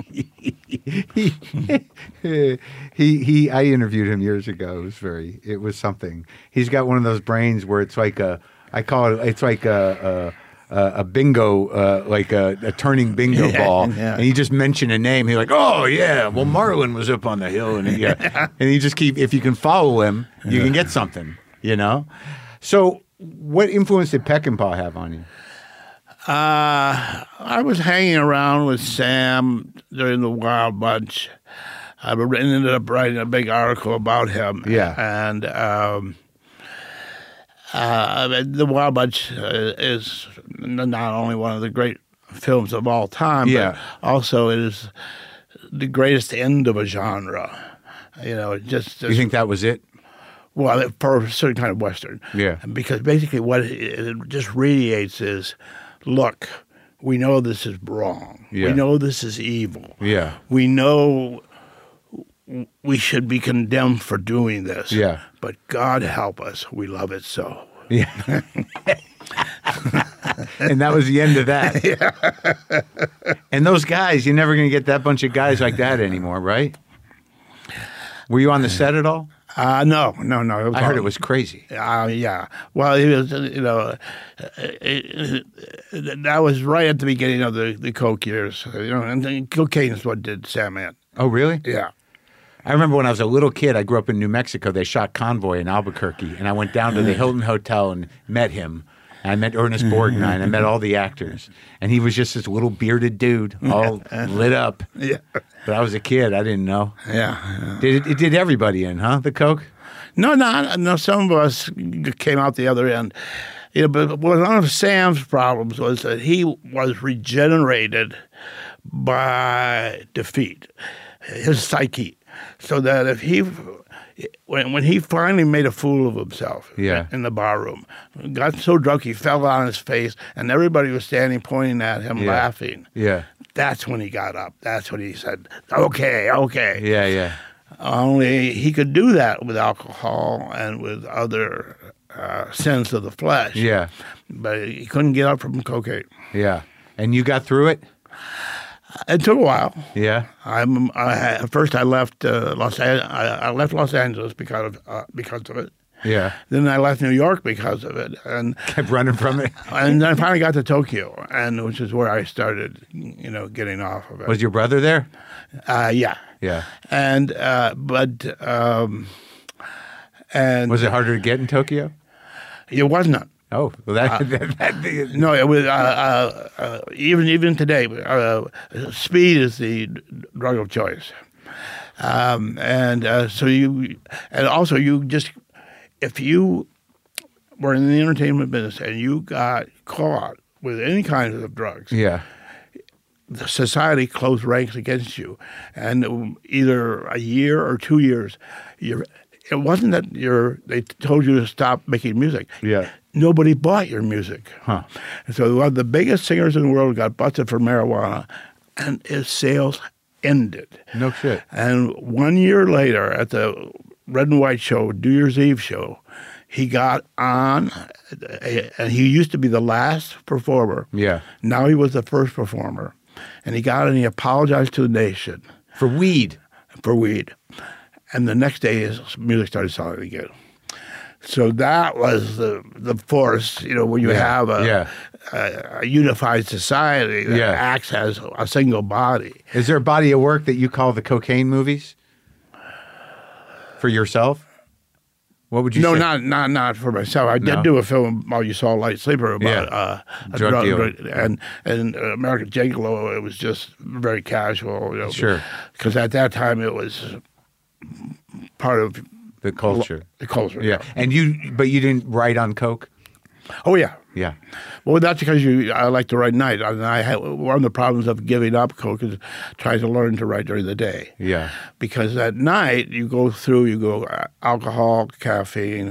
Speaker 1: I interviewed him years ago. It was something. He's got one of those brains where it's like it's like a bingo, like a turning bingo ball, and you just mention a name. He's like, "Oh yeah, well Marlin was up on the hill," and and you just if you can follow him, you can get something, you know. So, what influence did Peckinpah have on you?
Speaker 2: I was hanging around with Sam during the Wild Bunch. I ended up writing a big article about him.
Speaker 1: Yeah,
Speaker 2: and the Wild Bunch is not only one of the great films of all time, but also it is the greatest end of a genre. You know, just
Speaker 1: you think that was it?
Speaker 2: Well, for a certain kind of Western.
Speaker 1: Yeah.
Speaker 2: Because basically what it just radiates is, look, we know this is wrong.
Speaker 1: Yeah.
Speaker 2: We know this is evil.
Speaker 1: Yeah.
Speaker 2: We know we should be condemned for doing this.
Speaker 1: Yeah.
Speaker 2: But God help us, we love it so.
Speaker 1: Yeah. And that was the end of that.
Speaker 2: Yeah.
Speaker 1: And those guys, you're never going to get that bunch of guys like that anymore, right? Were you on the set at all?
Speaker 2: No.
Speaker 1: I heard it was crazy.
Speaker 2: Yeah. Well, it was, you know, that was right at the beginning of the Coke years. You know, and cocaine is what did Sam in.
Speaker 1: Oh, really?
Speaker 2: Yeah.
Speaker 1: I remember when I was a little kid, I grew up in New Mexico. They shot Convoy in Albuquerque, and I went down to the Hilton Hotel and met him. And I met Ernest Borgnine. I met all the actors. And he was just this little bearded dude, all lit up.
Speaker 2: Yeah.
Speaker 1: But I was a kid. I didn't know.
Speaker 2: Yeah.
Speaker 1: It did everybody in, huh, the Coke?
Speaker 2: No. Some of us came out the other end. You know, but one of Sam's problems was that he was regenerated by defeat, his psyche. So that if when he finally made a fool of himself in the bar room, got so drunk he fell on his face, and everybody was standing pointing at him, laughing.
Speaker 1: Yeah.
Speaker 2: That's when he got up. That's when he said, okay.
Speaker 1: Yeah.
Speaker 2: Only he could do that with alcohol and with other sins of the flesh.
Speaker 1: Yeah.
Speaker 2: But he couldn't get up from cocaine.
Speaker 1: Yeah. And you got through it?
Speaker 2: It took a while.
Speaker 1: Yeah.
Speaker 2: First, I left Los Angeles because of it.
Speaker 1: Yeah.
Speaker 2: Then I left New York because of it, and
Speaker 1: kept running from it.
Speaker 2: And then I finally got to Tokyo, which is where I started, you know, getting off of it.
Speaker 1: Was your brother there?
Speaker 2: Yeah.
Speaker 1: Yeah.
Speaker 2: And
Speaker 1: was it harder to get in Tokyo?
Speaker 2: It was not.
Speaker 1: Oh, well,
Speaker 2: no, it was even today. Speed is the drug of choice, so you just, if you were in the entertainment business and you got caught with any kind of drugs, the society closed ranks against you, and either a year or 2 years, it wasn't that they told you to stop making music.
Speaker 1: Yeah.
Speaker 2: Nobody bought your music.
Speaker 1: Huh.
Speaker 2: And so one of the biggest singers in the world got busted for marijuana, and his sales ended.
Speaker 1: No shit.
Speaker 2: And 1 year later, at the Red and White show, New Year's Eve show, he got on, and he used to be the last performer.
Speaker 1: Yeah.
Speaker 2: Now he was the first performer. And he got on and he apologized to the nation.
Speaker 1: For weed?
Speaker 2: For weed. And the next day, his music started selling again. So that was the force, you know, when you have a unified society that acts as a single body.
Speaker 1: Is there a body of work that you call the cocaine movies for yourself? What would you
Speaker 2: No,
Speaker 1: say?
Speaker 2: not for myself. I
Speaker 1: No?
Speaker 2: did do a film while you saw Light Sleeper about a
Speaker 1: Drug dealer.
Speaker 2: and American Gigolo. It was just very casual,
Speaker 1: Sure.
Speaker 2: because at that time it was part of
Speaker 1: The culture.
Speaker 2: the culture.
Speaker 1: Yeah. And but you didn't write on coke?
Speaker 2: Oh yeah.
Speaker 1: Yeah.
Speaker 2: Well, that's because I like to write at night. And one of the problems of giving up coke is trying to learn to write during the day.
Speaker 1: Yeah.
Speaker 2: Because at night you go alcohol, caffeine,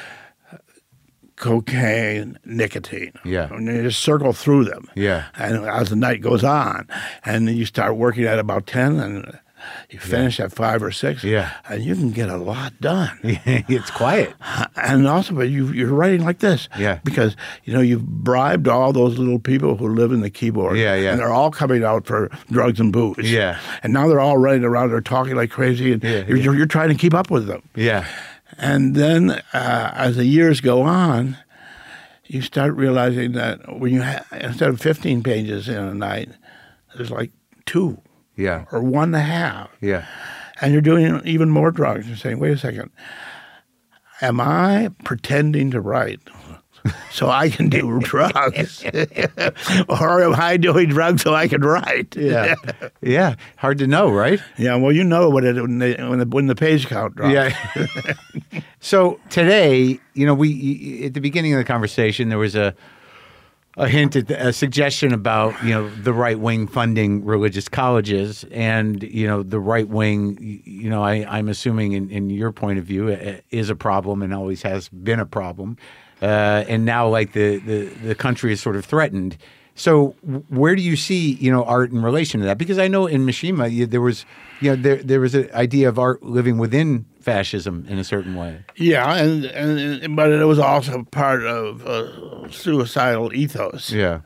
Speaker 2: cocaine, nicotine.
Speaker 1: Yeah.
Speaker 2: And you just circle through them.
Speaker 1: Yeah.
Speaker 2: And as the night goes on, and then you start working at about 10 and you finish at 5 or 6.
Speaker 1: Yeah.
Speaker 2: And you can get a lot done.
Speaker 1: It's quiet.
Speaker 2: And also, but you're writing like this.
Speaker 1: Yeah.
Speaker 2: Because, you've bribed all those little people who live in the keyboard.
Speaker 1: Yeah, yeah.
Speaker 2: And they're all coming out for drugs and booze.
Speaker 1: Yeah.
Speaker 2: And now they're all running around, they're talking like crazy, and you're trying to keep up with them.
Speaker 1: Yeah.
Speaker 2: And then as the years go on, you start realizing that when instead of 15 pages in a night, there's like 2
Speaker 1: Yeah.
Speaker 2: or 1.5.
Speaker 1: Yeah.
Speaker 2: And you're doing even more drugs. You're saying, wait a second, am I pretending to write so I can do drugs? Or am I doing drugs so I can write?
Speaker 1: Yeah. Yeah. Hard to know, right?
Speaker 2: Yeah, well, when the page count drops.
Speaker 1: Yeah. So today, we at the beginning of the conversation, there was a hint at a suggestion about the right wing funding religious colleges, and the right wing. I'm assuming in your point of view is a problem and always has been a problem, and now like the country is sort of threatened. So where do you see art in relation to that? Because I know in Mishima there was there was an idea of art living within fascism in a certain way.
Speaker 2: Yeah, and but it was also part of a suicidal ethos.
Speaker 1: Yeah.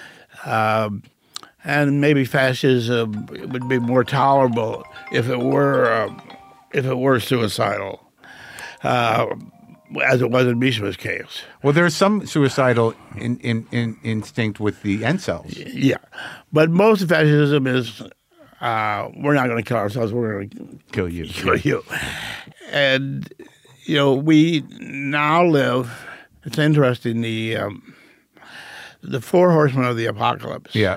Speaker 2: And maybe fascism would be more tolerable if it were suicidal, as it was in Mishima's case.
Speaker 1: Well, there's some suicidal instinct with the incels.
Speaker 2: Yeah, but most of fascism is we're not going to kill ourselves. We're going to
Speaker 1: Kill you.
Speaker 2: kill you. And we now live. It's interesting. The 4 horsemen of the apocalypse.
Speaker 1: Yeah.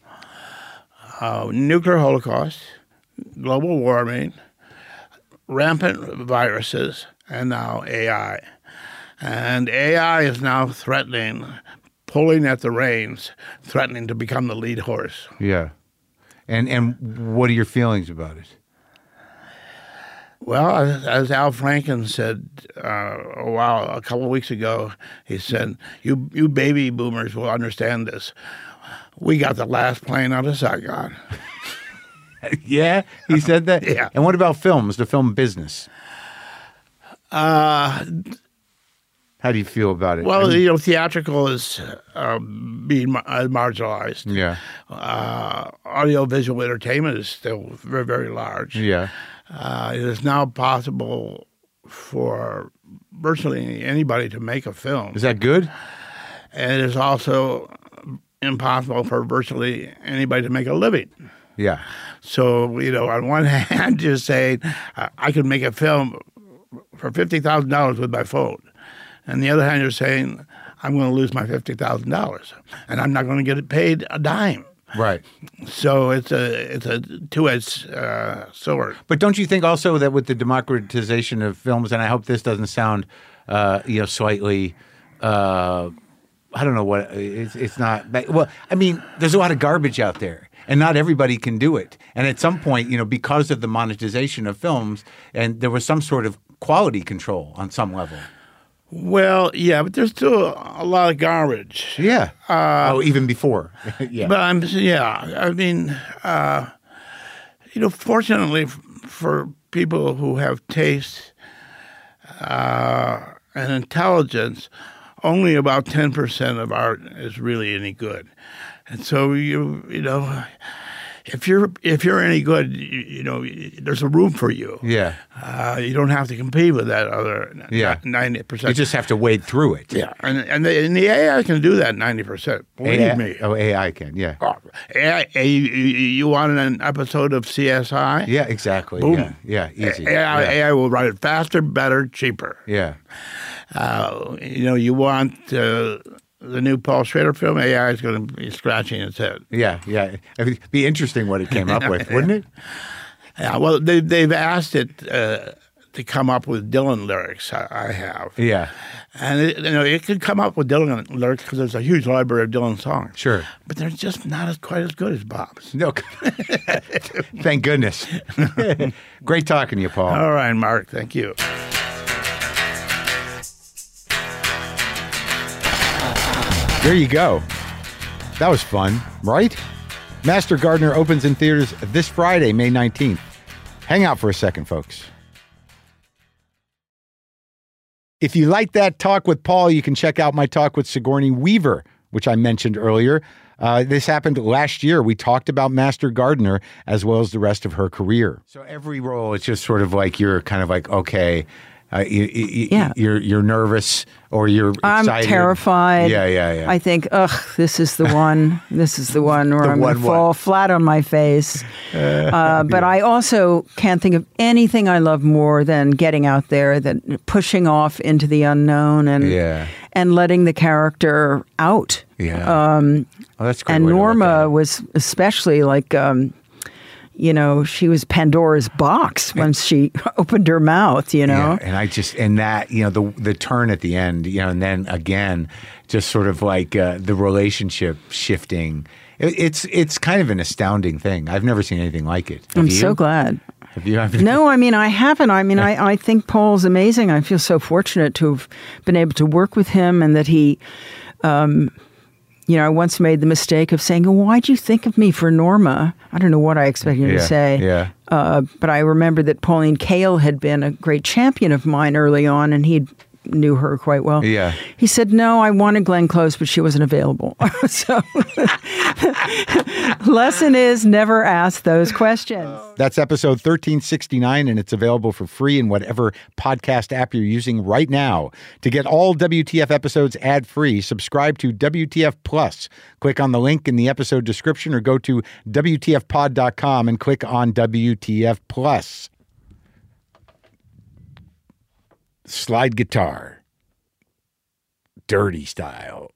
Speaker 2: Nuclear holocaust, global warming, rampant viruses, and now AI. And AI is now pulling at the reins, threatening to become the lead horse.
Speaker 1: Yeah. And what are your feelings about it?
Speaker 2: Well, as Al Franken said a couple of weeks ago, he said, you baby boomers will understand this. We got the last plane out of Saigon.
Speaker 1: Yeah, he said that?
Speaker 2: Yeah.
Speaker 1: And what about films, the film business? How do you feel about it?
Speaker 2: Well, theatrical is being marginalized.
Speaker 1: Yeah.
Speaker 2: Audiovisual entertainment is still very, very large.
Speaker 1: Yeah.
Speaker 2: It is now possible for virtually anybody to make a film.
Speaker 1: Is that good?
Speaker 2: And it is also impossible for virtually anybody to make a living.
Speaker 1: Yeah.
Speaker 2: So, on one hand, you're saying, I could make a film for $50,000 with my phone. And the other hand, you're saying, I'm going to lose my $50,000, and I'm not going to get paid a dime.
Speaker 1: Right.
Speaker 2: So it's a two-edged sword.
Speaker 1: But don't you think also that with the democratization of films, and I hope this doesn't sound, slightly, I don't know what it's not. Well, I mean, there's a lot of garbage out there, and not everybody can do it. And at some point, because of the monetization of films, and there was some sort of quality control on some level.
Speaker 2: Well, yeah, but there's still a lot of garbage.
Speaker 1: Yeah. Even before. Yeah.
Speaker 2: But I mean, fortunately for people who have taste and intelligence, only about 10% of art is really any good. And so you if you're any good, there's a room for you.
Speaker 1: Yeah.
Speaker 2: You don't have to compete with that other 90%.
Speaker 1: You just have to wade through it.
Speaker 2: Yeah, and the AI can do that 90%. Believe me.
Speaker 1: Oh, AI can. Yeah.
Speaker 2: AI, you want an episode of CSI?
Speaker 1: Yeah, exactly.
Speaker 2: Boom.
Speaker 1: Yeah, easy.
Speaker 2: AI will write it faster, better, cheaper.
Speaker 1: Yeah.
Speaker 2: You want the new Paul Schrader film, AI is going to be scratching its head.
Speaker 1: Yeah. It'd be interesting what it came up with, wouldn't it?
Speaker 2: Yeah, well, they've asked it to come up with Dylan lyrics. I have.
Speaker 1: Yeah.
Speaker 2: And it could come up with Dylan lyrics because there's a huge library of Dylan songs.
Speaker 1: Sure.
Speaker 2: But they're just not quite as good as Bob's.
Speaker 1: No. Thank goodness. Great talking to you, Paul.
Speaker 2: All right, Mark. Thank you.
Speaker 1: There you go. That was fun, right? Master Gardener opens in theaters this Friday, May 19th. Hang out for a second, folks. If you like that talk with Paul, you can check out my talk with Sigourney Weaver, which I mentioned earlier. This happened last year. We talked about Master Gardener as well as the rest of her career. So every role, it's just sort of like you're kind of like, okay, you're nervous or you're excited.
Speaker 3: I'm terrified.
Speaker 1: Yeah.
Speaker 3: I think, this is the one. This is the one where I'm going to fall flat on my face. But I also can't think of anything I love more than getting out there, than pushing off into the unknown and letting the character out.
Speaker 1: Yeah. That's great.
Speaker 3: And Norma was especially like, she was Pandora's box when she opened her mouth,
Speaker 1: Yeah, and that, the turn at the end, and then again, just sort of like the relationship shifting. It's kind of an astounding thing. I've never seen anything like it.
Speaker 3: I'm so glad.
Speaker 1: Have you?
Speaker 3: No, I haven't. I think Paul's amazing. I feel so fortunate to have been able to work with him and that he, I once made the mistake of saying, why'd you think of me for Norma? I don't know what I expected him to say.
Speaker 1: Yeah.
Speaker 3: But I remember that Pauline Kael had been a great champion of mine early on, and he knew her quite well.
Speaker 1: Yeah.
Speaker 3: He said, no, I wanted Glenn Close, but she wasn't available. So lesson is never ask those questions.
Speaker 1: That's episode 1369, and it's available for free in whatever podcast app you're using right now. To get all WTF episodes ad-free, subscribe to WTF Plus. Click on the link in the episode description or go to WTFpod.com and click on WTF Plus. Slide guitar. Dirty style.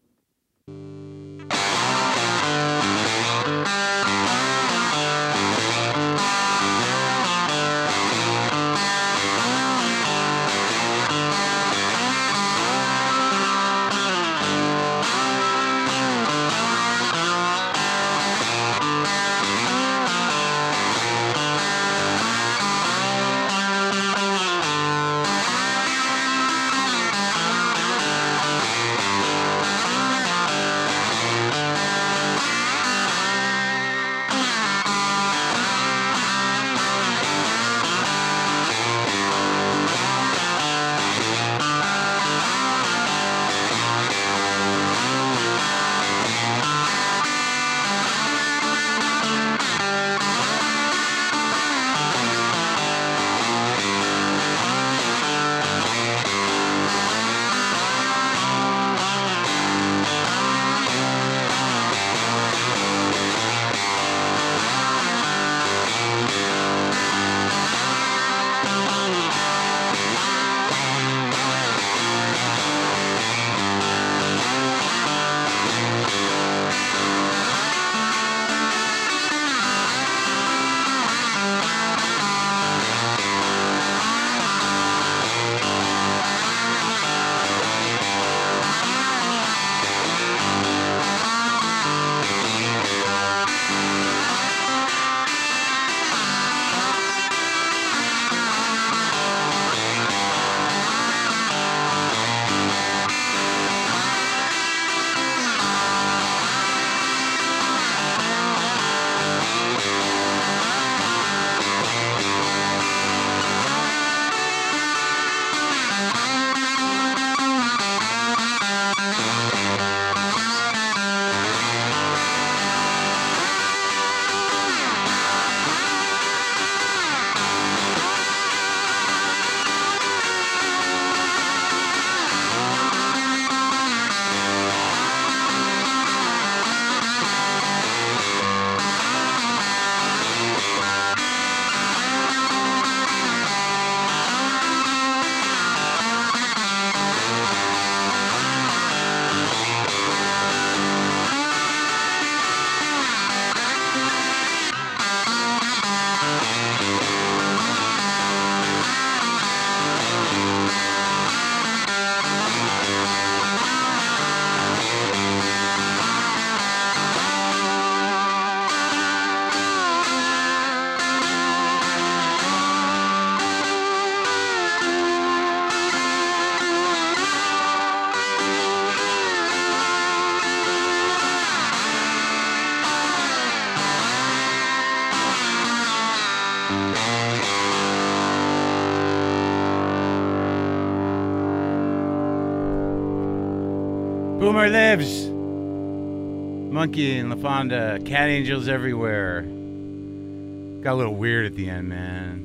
Speaker 1: more lives. Monkey and LaFonda, cat angels everywhere. Got a little weird at the end, man.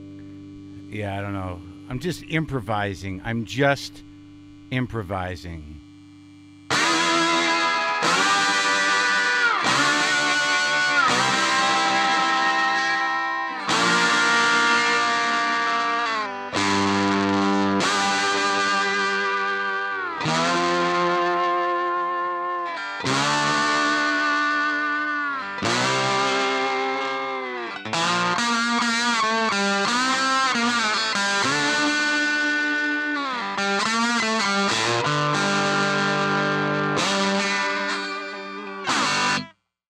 Speaker 1: Yeah, I don't know. I'm just improvising.